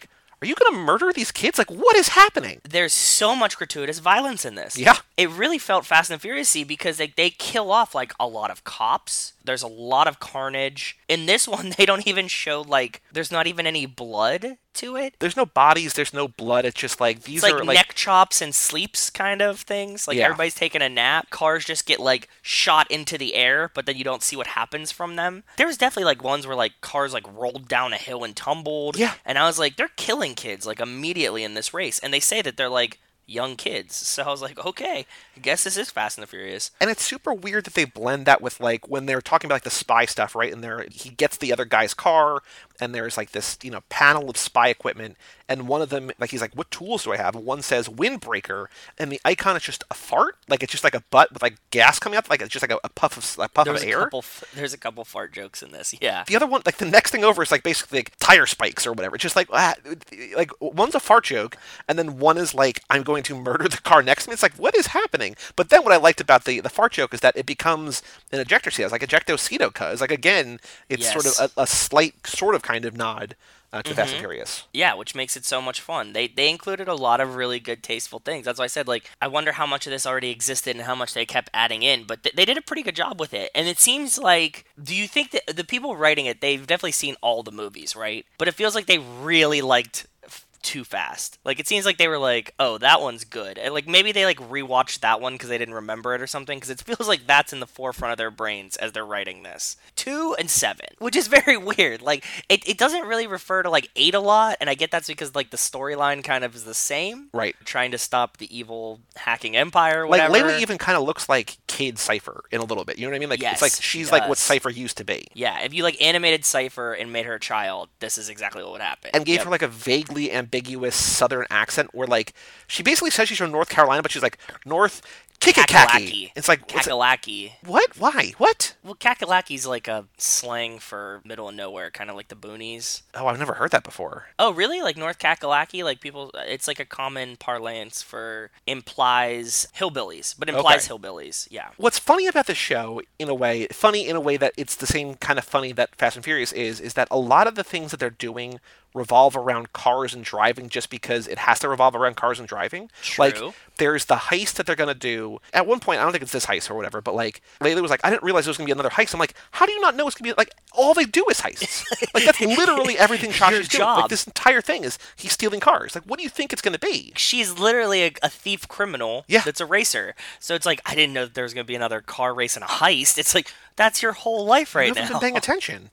are you going to murder these kids? Like, what is happening? There's so much gratuitous violence in this. Yeah. It really felt Fast and Furious-y because they, they kill off, like, a lot of cops. There's a lot of carnage. In this one, they don't even show, like, there's not even any blood to it. There's no bodies, there's no blood. It's just like, these It's are like, like... neck chops and sleeps kind of things. Like, Yeah. everybody's taking a nap. Cars just get, like, shot into the air, but then you don't see what happens from them. There was definitely, like, ones where, like, cars, like, rolled down a hill and tumbled. Yeah. And I was like, they're killing kids, like, immediately in this race. And they say that they're, like, young kids. So I was like, okay, I guess this is Fast and the Furious. And it's super weird that they blend that with, like, when they're talking about, like, the spy stuff, right? And there, he gets the other guy's car, and there's, like, this, you know, panel of spy equipment, and one of them, like, he's like, what tools do I have? And one says windbreaker, and the icon is just a fart? Like, it's just like a butt with, like, gas coming out? Like, it's just like a, a puff of, a puff There's of a air? couple. f- There's a couple fart jokes in this. Yeah. The other one, like, the next thing over is, like, basically, like, tire spikes or whatever. It's just like, ah, like, one's a fart joke, and then one is, like, I'm going to murder the car next to me. It's like, what is happening? But then what I liked about the, the fart joke is that it becomes an ejector seat. It's like ejecto-cedo cuz. Like, again, it's Yes. sort of a, a slight, sort of kind of nod uh, to Mm-hmm. Fast and Furious. Yeah, which makes it so much fun. They they included a lot of really good, tasteful things. That's why I said, like, I wonder how much of this already existed and how much they kept adding in. But th- they did a pretty good job with it. And it seems like, do you think that the people writing it, they've definitely seen all the movies, right? But it feels like they really liked f- Too Fast. Like, it seems like they were like, oh, that one's good. And, like, maybe they, like, rewatched that one because they didn't remember it or something. Because it feels like that's in the forefront of their brains as they're writing this. Two and seven, which is very weird. Like, it, it doesn't really refer to, like, eight a lot. And I get that's because, like, the storyline kind of is the same. Right. Trying to stop the evil hacking empire or Like, whatever. Layla even kind of looks like Cade Cypher in a little bit. You know what I mean? Like, Yes, it's like she she's like what does. Cypher used to be. Yeah, if you, like, animated Cypher and made her a child, this is exactly what would happen. And gave Yep. her, like, a vaguely ambiguous southern accent where, like, she basically says she's from North Carolina, but she's like, North Kickakaki. Kakalaki. It's like, it's, Kakalaki. what? Why? What? Well, Kakalaki's like a slang for middle of nowhere, kind of like the boonies. Oh, I've never heard that before. Oh, really? Like North Kakalaki? Like people, it's like a common parlance for implies hillbillies, but implies Okay. hillbillies. Yeah. What's funny about the show, in a way, funny in a way that it's the same kind of funny that Fast and Furious is, is that a lot of the things that they're doing revolve around cars and driving just because it has to revolve around cars and driving. True. Like, there's the heist that they're going to do. At one point, I don't think it's this heist or whatever, but, like, Layla was like, I didn't realize there was going to be another heist. I'm like, how do you not know it's going to be, like, all they do is heists. Like, that's literally everything Your Shashi's doing. job. Like, this entire thing is he's stealing cars. Like, what do you think it's going to be? She's literally a, a thief criminal Yeah. that's a racer. So it's like, I didn't know that there was going to be another car race and a heist. It's like, that's your whole life right You haven't now. been paying attention.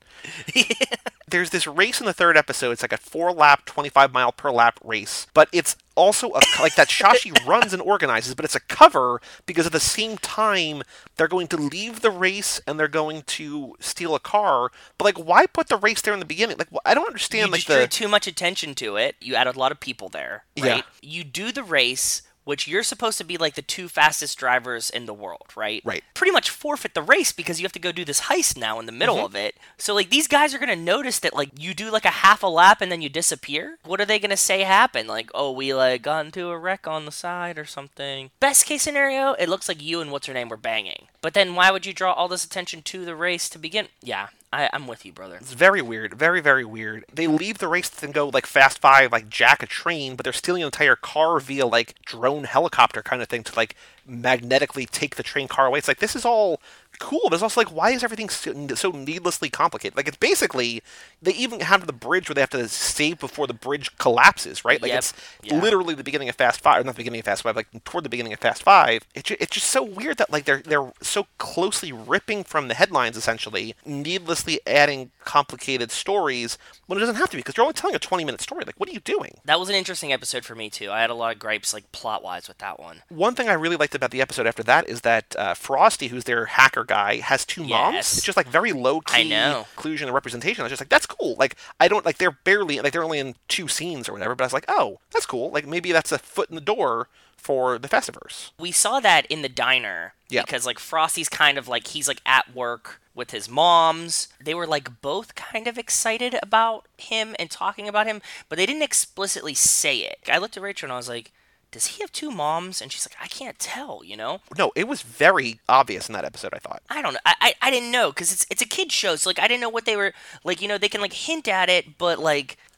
There's this race in the third episode. It's like a four-lap, twenty-five mile per lap race, but it's also a, like that Shashi runs and organizes, but it's a cover because at the same time they're going to leave the race and they're going to steal a car. But like, why put the race there in the beginning? Like, I don't understand. You like just drew the too much attention to it. You added a lot of people there, right? Yeah. You do the race, which you're supposed to be like the two fastest drivers in the world, right? Right. Pretty much forfeit the race because you have to go do this heist now in the middle Mm-hmm. of it. So like these guys are gonna notice that like you do like a half a lap and then you disappear. What are they gonna say happened? Like, oh, we like got into a wreck on the side or something. Best case scenario, it looks like you and what's her name were banging. But then why would you draw all this attention to the race to begin? Yeah. I, I'm with you, brother. It's very weird, very, very weird. They leave the race and go like Fast Five, like jack a train, but they're stealing an entire car via like drone helicopter kind of thing to like magnetically take the train car away. It's like, this is all cool, but it's also like, why is everything so, so needlessly complicated? Like, it's basically, they even have the bridge where they have to save before the bridge collapses, right? Like, Yep. it's Yeah. literally the beginning of Fast Five, or not the beginning of Fast Five, like toward the beginning of Fast Five. It's ju- it's just so weird that like they're they're so closely ripping from the headlines, essentially, needlessly adding complicated stories when it doesn't have to be, because you're only telling a twenty minute story. Like, what are you doing? That was an interesting episode for me too. I had a lot of gripes like plot wise with that one. One thing I really liked about the episode after that is that uh, Frosty, who's their hacker guy, has two moms. Yes. It's just like very low key I know. inclusion and representation. I was just like, that's cool. Like, I don't like they're barely like they're only in two scenes or whatever, but I was like, oh, that's cool. Like, maybe that's a foot in the door for the Festiverse. We saw that in the diner Yeah. because like Frosty's kind of like he's like at work with his moms. They were like both kind of excited about him and talking about him, but they didn't explicitly say it. I looked at Rachel and I was like, does he have two moms? And she's like, I can't tell, you know? No, it was very obvious in that episode, I thought. I don't know. I, I, I didn't know because it's it's a kid show, so like I didn't know what they were like. You know, they can like hint at it, but like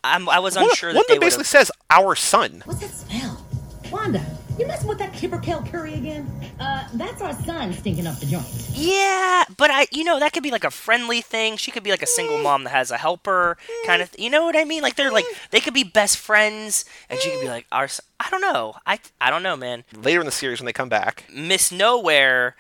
I'm, I was One, unsure one that of they them would basically have... says, our son. What's that smell? Wanda, you messing with that Tipper Kale curry again? Uh, that's our son stinking up the joint. Yeah, but I, you know, that could be like a friendly thing. She could be like a single mom that has a helper kind of, th- you know what I mean? Like they're like, they could be best friends, and she could be like, our, son. I don't know. I, I don't know, man. Later in the series when they come back. Miss Nowhere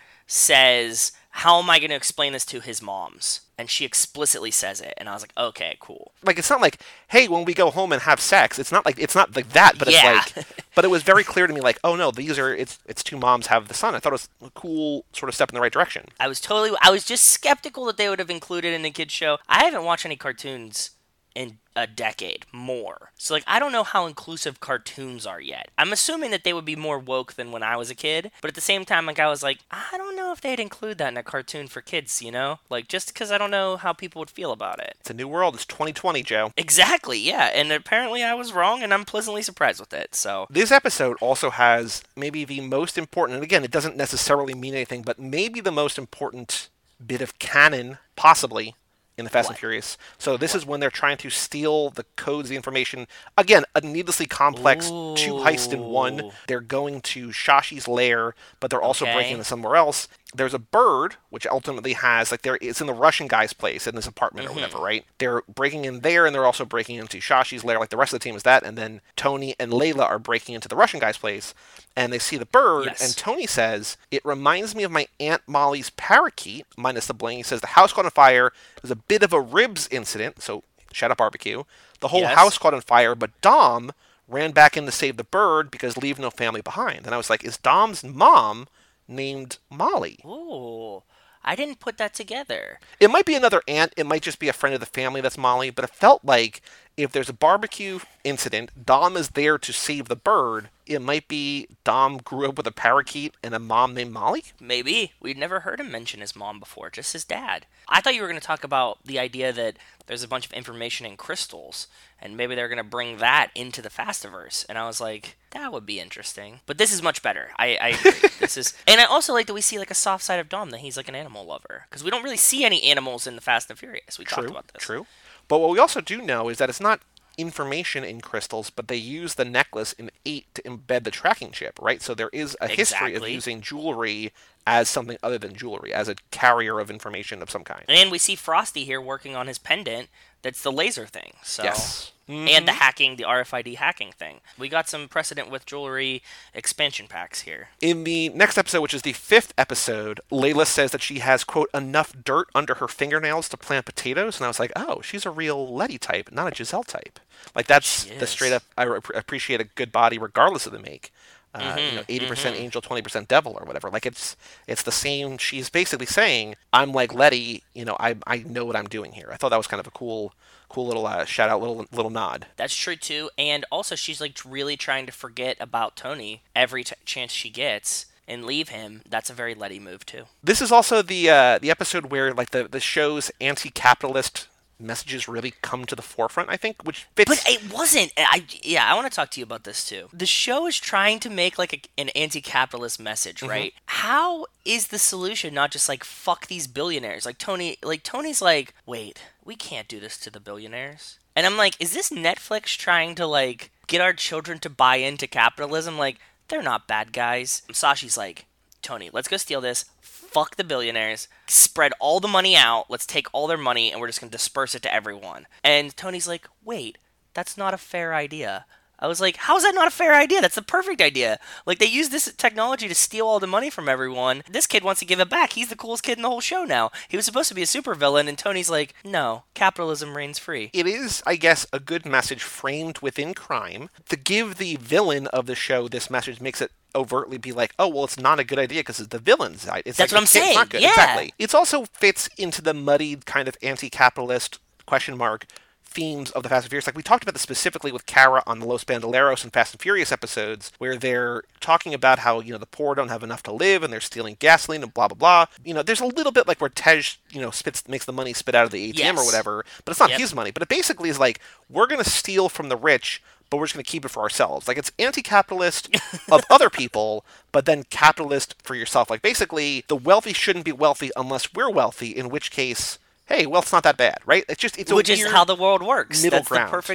says, how am I going to explain this to his moms? And she explicitly says it, and I was like, okay, cool. Like, it's not like, hey, when we go home and have sex, it's not like, it's not like that, but Yeah. it's like, but it was very clear to me, like, oh no, these are, it's it's two moms have the son. I thought it was a cool sort of step in the right direction. I was totally, I was just skeptical that they would have included in a kid's show. I haven't watched any cartoons in a decade more. So like I don't know how inclusive cartoons are yet. I'm assuming that they would be more woke than when I was a kid, but at the same time like I was like I don't know if they'd include that in a cartoon for kids, you know? Like just cuz I don't know how people would feel about it. It's a new world. It's twenty twenty, Joe. Exactly. Yeah, and apparently I was wrong and I'm pleasantly surprised with it. So This episode also has maybe the most important, and again, it doesn't necessarily mean anything, but maybe the most important bit of canon possibly in the Fast and What? Furious. So this is when they're trying to steal the codes, the information. Again, a needlessly complex Ooh. two heist in one. They're going to Shashi's lair, but they're also Okay. breaking into somewhere else. There's a bird, which ultimately has, like, there it's in the Russian guy's place in this apartment Mm-hmm. or whatever, right? They're breaking in there, and they're also breaking into Shashi's lair. Like, the rest of the team is that, and then Tony and Layla are breaking into the Russian guy's place, and they see the bird, Yes. and Tony says, it reminds me of my Aunt Molly's parakeet, minus the bling. He says, the house caught on fire. There's a bit of a ribs incident, so shout out barbecue. The whole Yes. house caught on fire, but Dom ran back in to save the bird because leave no family behind. And I was like, is Dom's mom named Molly? ooh, I didn't put that together. It might be another aunt. It might just be a friend of the family that's Molly. But it felt like if there's a barbecue incident, Dom is there to save the bird. It might be Dom grew up with a parakeet and a mom named Molly. Maybe. We'd never heard him mention his mom before, just his dad. I thought you were going to talk about the idea that there's a bunch of information in crystals, and maybe they're going to bring that into the Fastiverse. And I was like, that would be interesting. But this is much better. I, I agree. This is, and I also like that we see like a soft side of Dom, that he's like an animal lover. Because we don't really see any animals in the Fast and Furious. We talked True, about this. true. But what we also do know is that it's not information in crystals, but they use the necklace in eight to embed the tracking chip, right? So there is a history of Exactly. using jewelry as something other than jewelry, as a carrier of information of some kind. And we see Frosty here working on his pendant that's the laser thing. So Yes. And the hacking, the R F I D hacking thing. We got some precedent with jewelry expansion packs here. In the next episode, which is the fifth episode, Layla says that she has, quote, enough dirt under her fingernails to plant potatoes. And I was like, oh, she's a real Letty type, not a Giselle type. Like, that's She the is. straight up, I re- appreciate a good body regardless of the make. Uh, Mm-hmm, you know, eighty percent angel, twenty percent devil or whatever. Like, it's it's the same. She's basically saying, I'm like Letty, you know, I I know what I'm doing here. I thought that was kind of a cool, cool little uh, shout out, little little nod. That's true too. And also, she's like really trying to forget about Tony every t- chance she gets and leave him. That's a very Letty move too. This is also the uh, the episode where, like, the, the show's anti-capitalist messages really come to the forefront, I think, which fits. But it wasn't. I yeah, I want to talk to you about this too. The show is trying to make like a, an anti-capitalist message, right? How is the solution not just like fuck these billionaires? Like Tony, like Tony's like, wait, we can't do this to the billionaires. And I'm like, is this Netflix trying to like get our children to buy into capitalism? Like, they're not bad guys. Sashi's like, Tony, let's go steal this. Fuck the billionaires. Spread all the money out. Let's take all their money and we're just going to disperse it to everyone. And Tony's like, wait, that's not a fair idea. I was like, how is that not a fair idea? That's the perfect idea. Like, they use this technology to steal all the money from everyone. This kid wants to give it back. He's the coolest kid in the whole show now. He was supposed to be a supervillain, and Tony's like, no, capitalism reigns free. It is, I guess, a good message framed within crime. To give the villain of the show this message makes it overtly be like, oh, well, it's not a good idea because it's the villain's side. It's That's like, what I'm it's not saying, good. yeah. Exactly. It also fits into the muddied kind of anti-capitalist question mark themes of the Fast and Furious. Like, we talked about this specifically with Kara on the Los Bandoleros and Fast and Furious episodes, where they're talking about how, you know, the poor don't have enough to live and they're stealing gasoline and blah, blah, blah. You know, there's a little bit like where Tej, you know, spits, makes the money spit out of the A T M Yes. or whatever, but it's not Yep. his money. But it basically is like, we're going to steal from the rich, but we're just going to keep it for ourselves. Like, it's anti-capitalist of other people, but then capitalist for yourself. Like, basically, the wealthy shouldn't be wealthy unless we're wealthy, in which case, hey, wealth's not that bad, right? It's just, it's a Which is weird how the world works. middle That's ground. the perfect...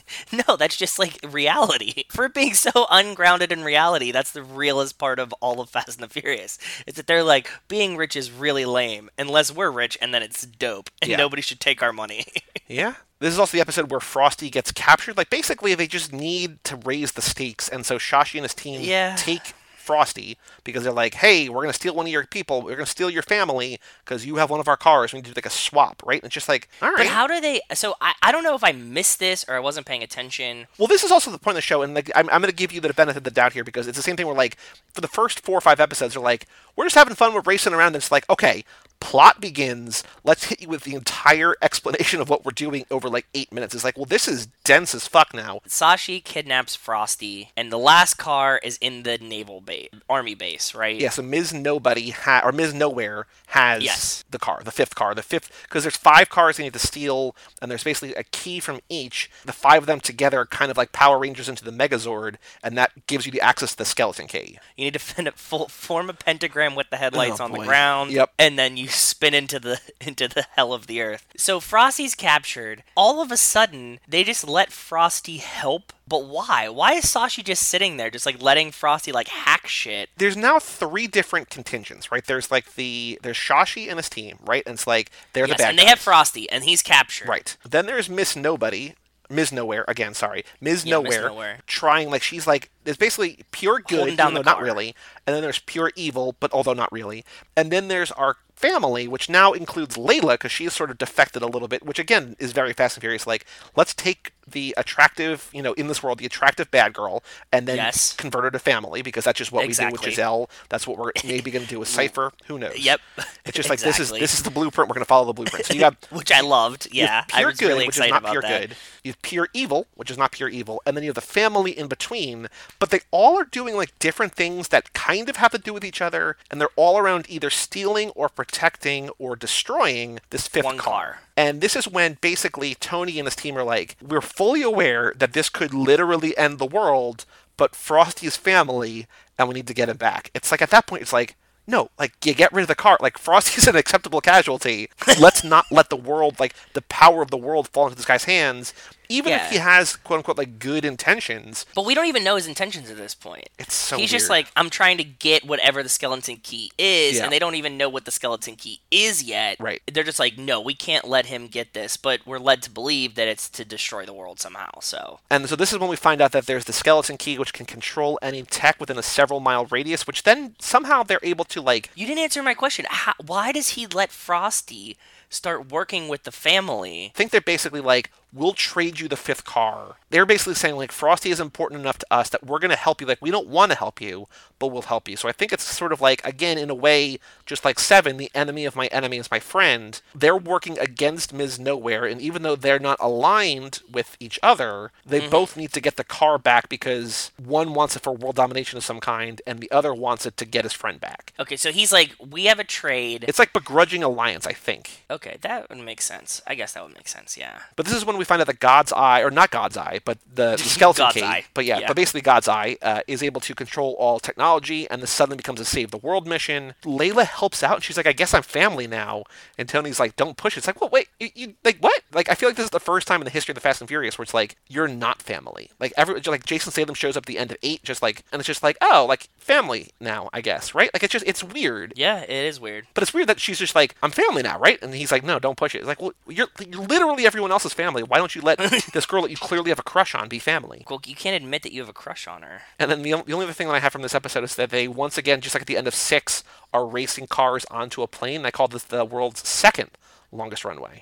No, that's just like reality. For being so ungrounded in reality, that's the realest part of all of Fast and the Furious. It's that they're like, being rich is really lame unless we're rich, and then it's dope, and Yeah. nobody should take our money. Yeah. This is also the episode where Frosty gets captured. Like, basically, they just need to raise the stakes, and so Shashi and his team Yeah. take Frosty because they're like, hey, we're going to steal one of your people. We're going to steal your family because you have one of our cars. We need to do like a swap, right? And it's just like, all right. But how do they... So, I, I don't know if I missed this or I wasn't paying attention. Well, this is also the point of the show, and like, I'm, I'm going to give you the benefit of the doubt here because it's the same thing where, like, for the first four or five episodes, they're like, we're just having fun, we're racing around, and it's like, okay, plot begins, let's hit you with the entire explanation of what we're doing over, like, eight minutes. It's like, well, this is dense as fuck now. Sashi kidnaps Frosty, and the last car is in the naval base, army base, right? Yeah, so Miz Nobody, ha- or Miz Nowhere, has Yes. the car, the fifth car, the fifth, because there's five cars they need to steal, and there's basically a key from each. The five of them together are kind of like Power Rangers into the Megazord, and that gives you the access to the skeleton key. You need to fin- full, form a pentagram with the headlights Oh, on the boy. ground, Yep. and then you spin into the into the hell of the earth. So Frosty's captured. All of a sudden, they just let Frosty help. But why? Why is Sashi just sitting there, just like letting Frosty like hack shit? There's now three different contingents, right? There's like the there's Shashi and his team, right? And it's like they're Yes, the bad and they guys. have Frosty, and he's captured. Right. Then there's Miss Nobody, Miz Nowhere again. Sorry, Miz Yeah, Miz Nowhere, Nowhere. trying like she's like there's basically pure good, Holding down even though the not car. really. And then there's pure evil, but although not really. And then there's our family, which now includes Layla because she's sort of defected a little bit, which again is very Fast and Furious. Like, let's take the attractive, you know, in this world, the attractive bad girl, and then Yes. convert her to family because that's just what we do with Exactly. Giselle. That's what we're maybe going to do with Cypher. Who knows? Yep. It's just like this is Exactly. this is the blueprint. We're going to follow the blueprint. So you got Which I loved. you Yeah, have I pure was good, really which is excited not about pure that. good. You have pure evil, which is not pure evil, and then you have the family in between. But they all are doing like different things that kind of have to do with each other, and they're all around either stealing or protecting or destroying this fifth One car. And this is when basically Tony and his team are like, we're fully aware that this could literally end the world, but Frosty's family, and we need to get him back. It's like at that point, it's like, no, like, you get rid of the car. Like, Frosty's an acceptable casualty. Let's not let the world, like, the power of the world fall into this guy's hands. Even Yeah. if he has, quote-unquote, like, good intentions. But we don't even know his intentions at this point. It's so He's just weird. like, I'm trying to get whatever the skeleton key is, Yeah. and they don't even know what the skeleton key is yet. Right. They're just like, no, we can't let him get this, but we're led to believe that it's to destroy the world somehow, so. And so this is when we find out that there's the skeleton key, which can control any tech within a several-mile radius, which then somehow they're able to, like... You didn't answer my question. How, why does he let Frosty start working with the family? I think they're basically like, we'll trade you the fifth car. They're basically saying, like, Frosty is important enough to us that we're going to help you. Like, we don't want to help you, but we'll help you. So I think it's sort of like, again, in a way, just like Seven, the enemy of my enemy is my friend. They're working against Miz Nowhere, and even though they're not aligned with each other, they Mm-hmm. both need to get the car back because one wants it for world domination of some kind, and the other wants it to get his friend back. Okay, so he's like, we have a trade. It's like begrudging alliance, I think. Okay, that would make sense. I guess that would make sense, yeah. But this is when we find out that God's Eye, or not God's Eye, but the, the skeleton God's key, Eye. but yeah, Yeah. but basically God's Eye uh, is able to control all technology, and this suddenly becomes a save the world mission. Layla helps out, and she's like, I guess I'm family now. And Tony's like, don't push it. It's like, well, wait, you, you like what? Like, I feel like this is the first time in the history of the Fast and Furious where it's like, you're not family. Like, every like Jason Statham shows up at the end of eight, just like, and it's just like, oh, like family now, I guess, right? Like, it's just, it's weird. Yeah, it is weird. But it's weird that she's just like, I'm family now, right? And he's like, no, don't push it. It's like, well, you're, you're literally everyone else's family. Why don't you let this girl that you clearly have a crush on be family? Well, you can't admit that you have a crush on her. And then the, the only other thing that I have from this episode is that they, once again, just like at the end of six, are racing cars onto a plane. I call this the world's second longest runway.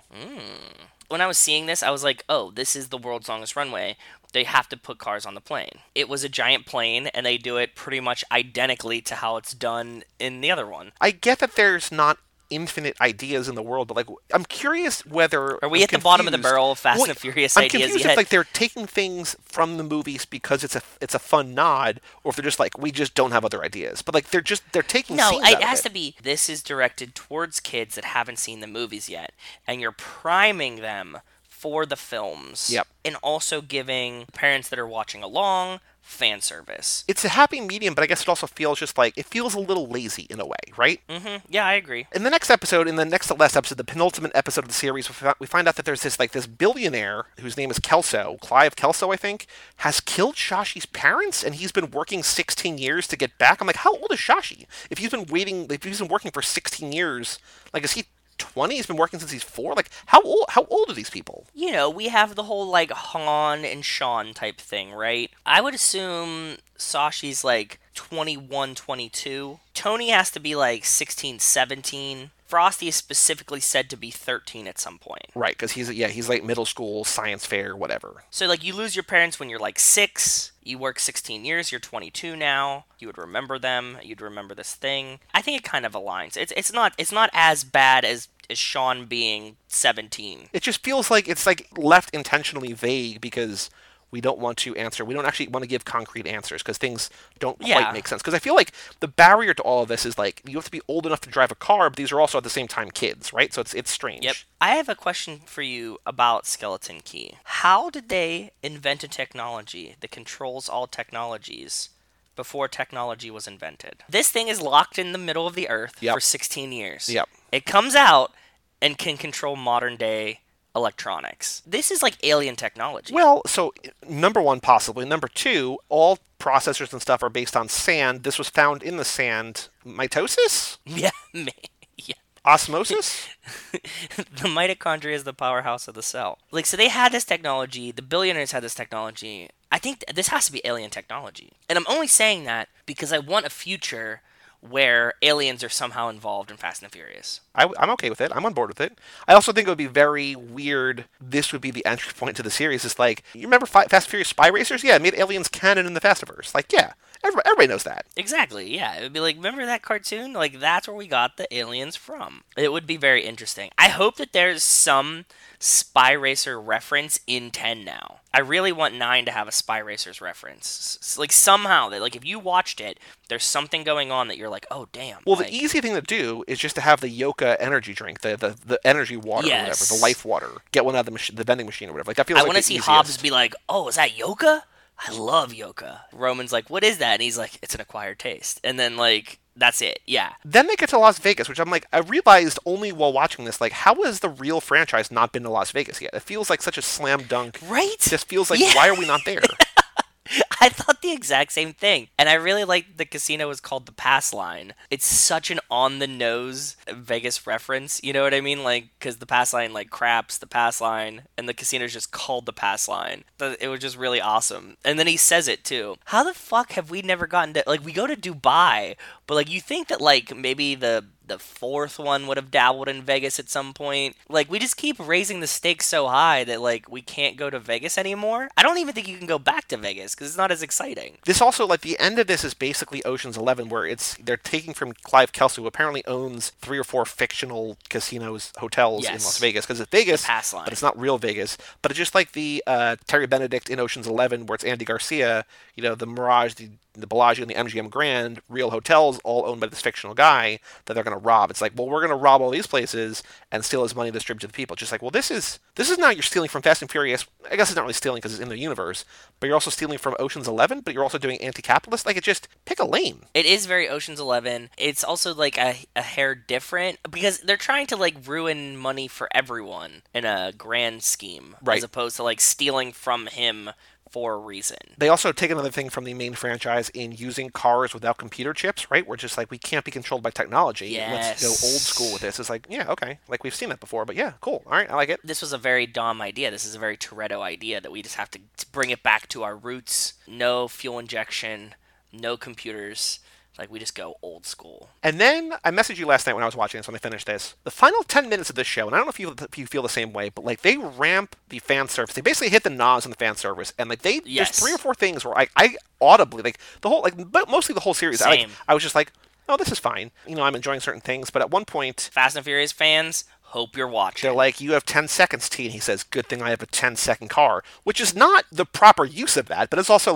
When I was seeing this, I was like, oh, this is the world's longest runway. They have to put cars on the plane. It was a giant plane, and they do it pretty much identically to how it's done in the other one. I get that there's not infinite ideas in the world, but like, I'm curious whether Are we I'm at the bottom of the confused- barrel of Fast Well, and Furious I'm ideas confused yet? if like they're taking things from the movies because it's a it's a fun nod, or if they're just like, we just don't have other ideas. But like, they're just they're taking No, scenes it out of has it. to be. This is directed towards kids that haven't seen the movies yet, and you're priming them for the films. Yep. And also giving parents that are watching along fan service. It's a happy medium, but I guess it also feels just like, it feels a little lazy in a way, right? Mm-hmm. Yeah, I agree. In the next episode, in the next to last episode, the penultimate episode of the series, we find out that there's this like this billionaire whose name is Kelso, Clive Kelso, I think, has killed Shashi's parents, and he's been working sixteen years to get back. I'm like, how old is Shashi? If he's been waiting, if he's been working for sixteen years, like, is he twenty? He's been working since he's four? Like, how old how old are these people? You know, we have the whole, like, Han and Sean type thing, right? I would assume Sashi's, like, twenty-one, twenty-two. Tony has to be, like, sixteen, seventeen. Frosty is specifically said to be thirteen at some point. Right, because he's, yeah, he's like middle school, science fair, whatever. So, like, you lose your parents when you're, like, six. You work sixteen years, you're twenty-two now. You would remember them. You'd remember this thing. I think it kind of aligns. It's it's not it's not as bad as, as Sean being seventeen. It just feels like it's, like, left intentionally vague because we don't want to answer. We don't actually want to give concrete answers because things don't quite Yeah. make sense. Because I feel like the barrier to all of this is, like, you have to be old enough to drive a car, but these are also at the same time kids, right? So it's it's strange. Yep. I have a question for you about Skeleton Key. How did they invent a technology that controls all technologies before technology was invented? This thing is locked in the middle of the earth Yep. for sixteen years. Yep. It comes out and can control modern day electronics. This is like alien technology. Well, so number one, possibly. Number two, all processors and stuff are based on sand. This was found in the sand. Mitosis? yeah, ma- yeah. Osmosis? The mitochondria is the powerhouse of the cell. Like, so they had this technology. The billionaires had this technology. I think th- this has to be alien technology. And I'm only saying that because I want a future where aliens are somehow involved in Fast and Furious. I, I'm okay with it. I'm on board with it. I also think it would be very weird. This would be the entry point to the series. It's like, you remember Fi- Fast and Furious Spy Racers? Yeah, it made aliens canon in the Fastiverse. Like, yeah, everybody, everybody knows that. Exactly, yeah. It would be like, remember that cartoon? Like, that's where we got the aliens from. It would be very interesting. I hope that there's some Spy Racer reference in ten now. I really want nine to have a Spy Racers reference. S- Like, somehow, that like if you watched it, there's something going on that you're like, oh, damn. Well, like, the easy thing to do is just to have the Yoka energy drink, the the, the energy water Yes. or whatever, the life water. Get one out of the, mach- the vending machine or whatever. Like, that feels I like want the to see easiest. Hobbs be like, oh, is that Yoka? I love Yoka. Roman's like, what is that? And he's like, it's an acquired taste. And then, like, that's it. Yeah. Then they get to Las Vegas, which I'm like, I realized only while watching this, like, how has the real franchise not been to Las Vegas yet? It feels like such a slam dunk. Right? It just feels like, Yeah. why are we not there? I thought the exact same thing. And I really like the casino is called the Pass Line. It's such an on-the-nose Vegas reference. You know what I mean? Like, because the Pass Line, like, craps the Pass Line, and the casino's just called the Pass Line. Th- It was just really awesome. And then he says it, too. How the fuck have we never gotten to... Like, we go to Dubai, but, like, you think that, like, maybe the... the fourth one would have dabbled in Vegas at some point. Like, we just keep raising the stakes so high that, like, we can't go to Vegas anymore. I don't even think you can go back to Vegas because it's not as exciting. This also, like, the end of this is basically Ocean's Eleven, where it's they're taking from Clive Kelso, who apparently owns three or four fictional casinos, hotels in Yes. Las Vegas, because it's Vegas, The Pass Line. but it's not real Vegas. But it's just like the uh, Terry Benedict in Ocean's Eleven, where it's Andy Garcia, you know, the Mirage, the the Bellagio and the M G M Grand, real hotels, all owned by this fictional guy that they're going to rob. It's like, well, we're going to rob all these places and steal his money to distribute to the people. Just like, well, this is this is now you're stealing from Fast and Furious. I guess it's not really stealing because it's in the universe, but you're also stealing from Ocean's Eleven, but you're also doing anti-capitalist. Like, it just, pick a lane. It is very Ocean's Eleven. It's also, like, a, a hair different because they're trying to, like, ruin money for everyone in a grand scheme. Right. As opposed to, like, stealing from him for a reason. They also take another thing from the main franchise in using cars without computer chips, right? We're just like, we can't be controlled by technology. Let's go Yes. old school with this. It's like, yeah, okay. Like, we've seen that before, but yeah, cool. All right, I like it. This was a very Dom idea. This is a very Toretto idea that we just have to to bring it back to our roots. No fuel injection, no computers. Like, we just go old school. And then I messaged you last night when I was watching this, when I finished this. The final ten minutes of this show, and I don't know if you, if you feel the same way, but, like, they ramp the fan service. They basically hit the nos on the fan service. And, like, they, Yes. there's three or four things where I, I audibly, like, the whole, like, but mostly the whole series, I, like, Same. I was just like, oh, this is fine. You know, I'm enjoying certain things. But at one point, Fast and Furious fans, hope you're watching. they're like, you have ten seconds, T. And he says, good thing I have a ten second car, which is not the proper use of that, but it's also like,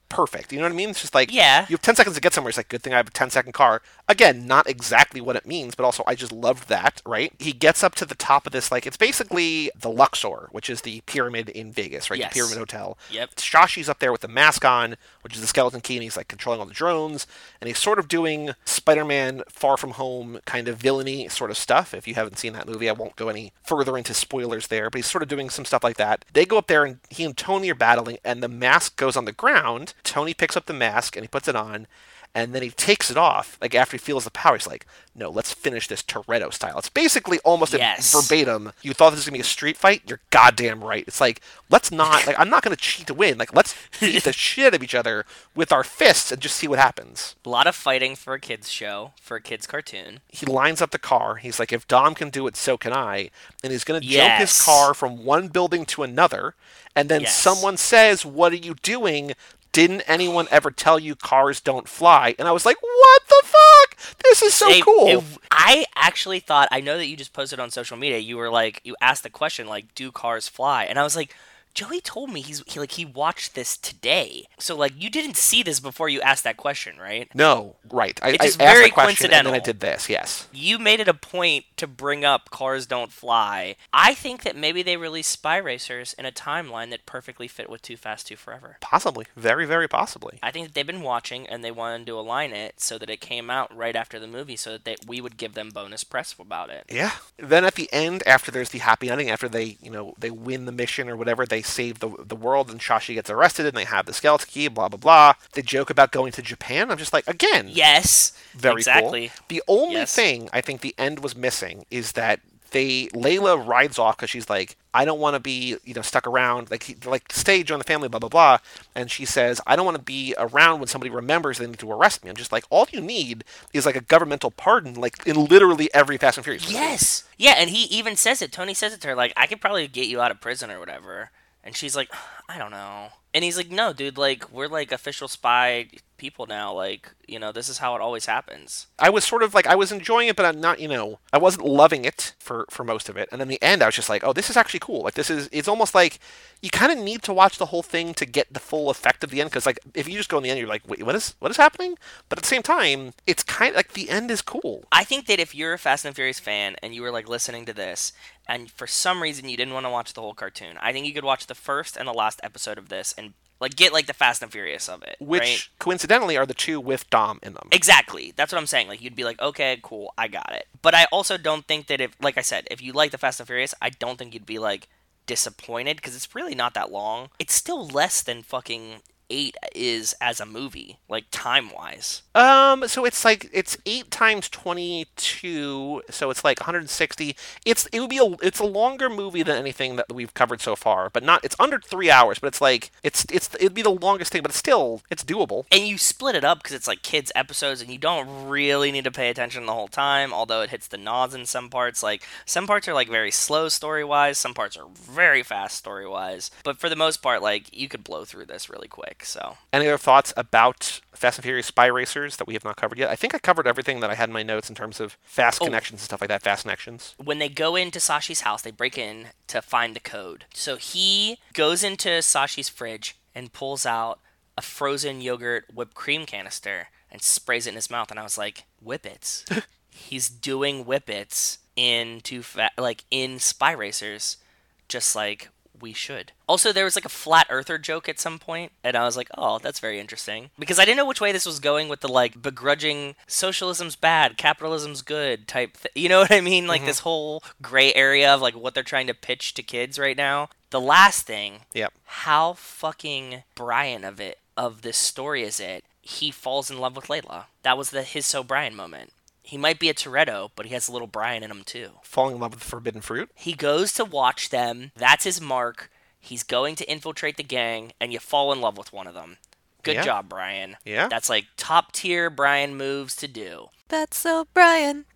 perfect. You know what I mean? It's just like, Yeah. you have ten seconds to get somewhere. It's like, good thing I have a ten second car. Again, not exactly what it means, but also I just loved that, right? He gets up to the top of this, like, it's basically the Luxor, which is the pyramid in Vegas, right? Yes. The Pyramid Hotel. Yep. Shashi's up there with the mask on, which is the skeleton key, and he's like controlling all the drones, and he's sort of doing Spider-Man Far From Home kind of villainy sort of stuff. If you haven't seen that movie, I won't go any further into spoilers there, but he's sort of doing some stuff like that. They go up there, and he and Tony are battling, and the mask goes on the ground. Tony picks up the mask, and he puts it on, and then he takes it off. Like, after he feels the power, he's like, no, let's finish this Toretto style. It's basically almost Yes. a verbatim. You thought this was going to be a street fight? You're goddamn right. It's like, let's not, like, I'm not going to cheat to win. Like, let's beat the shit out of each other with our fists and just see what happens. A lot of fighting for a kid's show, for a kid's cartoon. He lines up the car. He's like, if Dom can do it, so can I. And he's going to jump Yes. his car from one building to another. And then Yes. someone says, what are you doing? Didn't anyone ever tell you cars don't fly? And I was like, what the fuck? This is so It- cool. it- I actually thought, I know that you just posted on social media, you were like, you asked the question, like, do cars fly? And I was like, Joey told me he's he, like he watched this today. So like you didn't see this before you asked that question, right? No, right. I, It's I just asked very that question and then I coincidental. did this, yes. You made it a point to bring up cars don't fly. I think that maybe they released Spy Racers in a timeline that perfectly fit with Too Fast, Too Forever. Possibly. Very, very possibly. I think that they've been watching and they wanted to align it so that it came out right after the movie so that they, we would give them bonus press about it. Yeah. Then at the end, after there's the happy ending, after they, you know, they win the mission or whatever, they save the the world and Shashi gets arrested and they have the skeleton key, blah, blah, blah. They joke about going to Japan. I'm just like, again, Yes. very exactly. cool. The only Yes. thing I think the end was missing is that they, Layla rides off because she's like, I don't want to be, you know, stuck around, like, he- like, stay, join the family, blah, blah, blah. And she says, I don't want to be around when somebody remembers they need to arrest me. I'm just like, all you need is, like, a governmental pardon, like, in literally every Fast and Furious movie. Yes. Yeah, and he even says it. Tony says it to her, like, I could probably get you out of prison or whatever. And she's like, I don't know. And he's like, no, dude, like, we're, like, official spy people now. Like, you know, this is how it always happens. I was sort of like, I was enjoying it, but I'm not, you know, I wasn't loving it for, for most of it. And then the end, I was just like, oh, this is actually cool. Like, this is, it's almost like you kind of need to watch the whole thing to get the full effect of the end. Because, like, if you just go in the end, you're like, wait, what is, what is happening? But at the same time, it's kind of like the end is cool. I think that if you're a Fast and Furious fan and you were, like, listening to this, and for some reason you didn't want to watch the whole cartoon, I think you could watch the first and the last episode of this and, like, get, like, the Fast and Furious of it. Which, right? coincidentally, are the two with Dom in them. Exactly. That's what I'm saying. Like, you'd be like, okay, cool, I got it. But I also don't think that if, like I said, if you like the Fast and Furious, I don't think you'd be, like, disappointed, because it's really not that long. It's still less than fucking eight is as a movie, like, time-wise. Um, so it's like, it's eight times twenty-two, so it's like one hundred sixty. It's, it would be a, it's a longer movie than anything that we've covered so far, but not, it's under three hours, but it's like, it's, it's, it'd be the longest thing, but it's still, it's doable. And you split it up because it's like kids episodes and you don't really need to pay attention the whole time, although it hits the nods in some parts. Like, some parts are like very slow story-wise, some parts are very fast story-wise, but for the most part, like, you could blow through this really quick, so. Any other thoughts about Fast and Furious Spy Racers that we have not covered yet? I think I covered everything that I had in my notes in terms of fast Oh. connections and stuff like that, fast connections. When they go into Sashi's house, they break in to find the code. So he goes into Sashi's fridge and pulls out a frozen yogurt whipped cream canister and sprays it in his mouth. And I was like, Whippets. He's doing Whippets in too fa- like in Spy Racers, just like we should. Also, there was like a flat earther joke at some point, and I was like, oh, that's very interesting. Because I didn't know which way this was going with the, like, begrudging socialism's bad, capitalism's good type thing. You know what I mean? Like, this whole gray area of, like, what they're trying to pitch to kids right now. The last thing, Yep. how fucking Brian of it, of this story is it, he falls in love with Layla. That was the his so Brian moment. He might be a Toretto, but he has a little Brian in him, too. Falling in love with forbidden fruit. He goes to watch them. That's his mark. He's going to infiltrate the gang, and you fall in love with one of them. Good Yeah. job, Brian. Yeah. That's like top tier Brian moves to do. That's so Brian.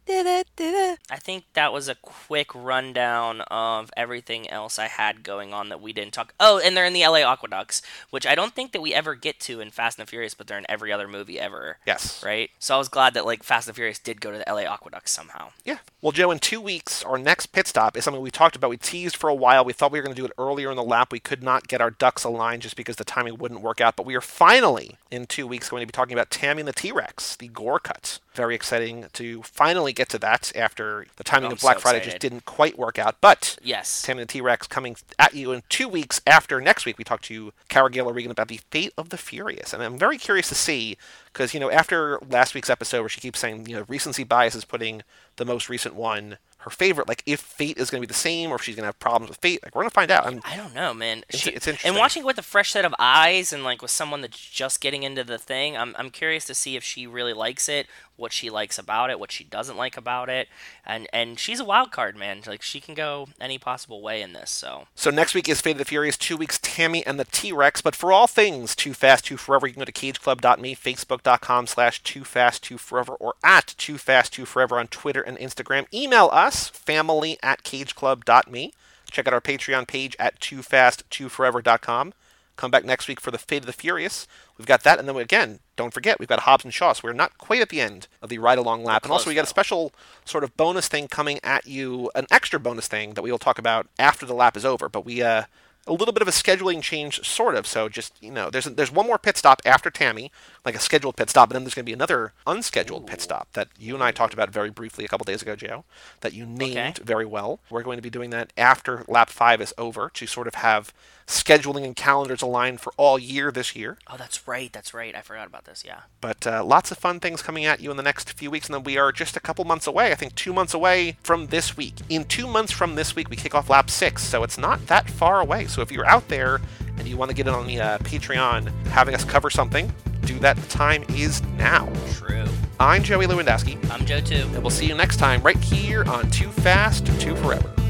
I think that was a quick rundown of everything else I had going on that we didn't talk. Oh, and they're in the L A Aqueducts, which I don't think that we ever get to in Fast and Furious, but they're in every other movie ever. Yes. Right? So I was glad that like Fast and Furious did go to the L A Aqueducts somehow. Yeah. Well, Joe, in two weeks, our next pit stop is something we talked about. We teased for a while. We thought we were going to do it earlier in the lap. We could not get our ducks aligned just because the timing wouldn't work out. But we are finally, in two weeks, going to be talking about Tammy and the T-Rex, the gore cut. Very exciting to finally get to that after the timing I'm of Black so Friday excited. just didn't quite work out. But Yes. Tammy and the T-Rex coming at you in two weeks after next week. We talked to Cara Gale Regan about the fate of the Furious. And I'm very curious to see, because, you know, after last week's episode where she keeps saying, you know, recency bias is putting the most recent one her favorite, like if Fate is going to be the same or if she's going to have problems with Fate, like we're going to find out. I'm, I don't know, man. It's- She, it's interesting. And watching it with a fresh set of eyes and like with someone that's just getting into the thing, I'm I'm curious to see if she really likes it, what she likes about it, what she doesn't like about it, and and she's a wild card, man. Like she can go any possible way in this. So So next week is Fate of the Furious, two weeks Tammy and the T-Rex. But for all things Too Fast, Too Forever, you can go to cage club dot me, facebook.com slash Too Fast, Too Forever, or at Too Fast, Too Forever on Twitter and Instagram. Email us, family at cage club dot me. Check out our Patreon page at too fast too forever dot com. Come back next week for the Fate of the Furious. We've got that, and then we, again, don't forget, we've got Hobbs and Shaw, so we're not quite at the end of the ride-along lap. And also, we got a special sort of bonus thing coming at you, an extra bonus thing that we will talk about after the lap is over. But we, uh, a little bit of a scheduling change, sort of. So just, you know, there's there's one more pit stop after Tammy, like a scheduled pit stop, and then there's going to be another unscheduled Ooh. pit stop that you and I talked about very briefly a couple days ago, Joe, that you named okay. very well. We're going to be doing that after lap five is over to sort of have scheduling and calendars aligned for all year this year. Oh, that's right. That's right. I forgot about this. Yeah. But uh, lots of fun things coming at you in the next few weeks. And then we are just a couple months away. I think two months away from this week. In two months from this week, we kick off lap six. So it's not that far away. So if you're out there and you want to get in on the uh, Patreon having us cover something, do that. The time is now. True. I'm Joey Lewandowski. I'm Joe too. And we'll see you next time right here on Too Fast, Too Forever.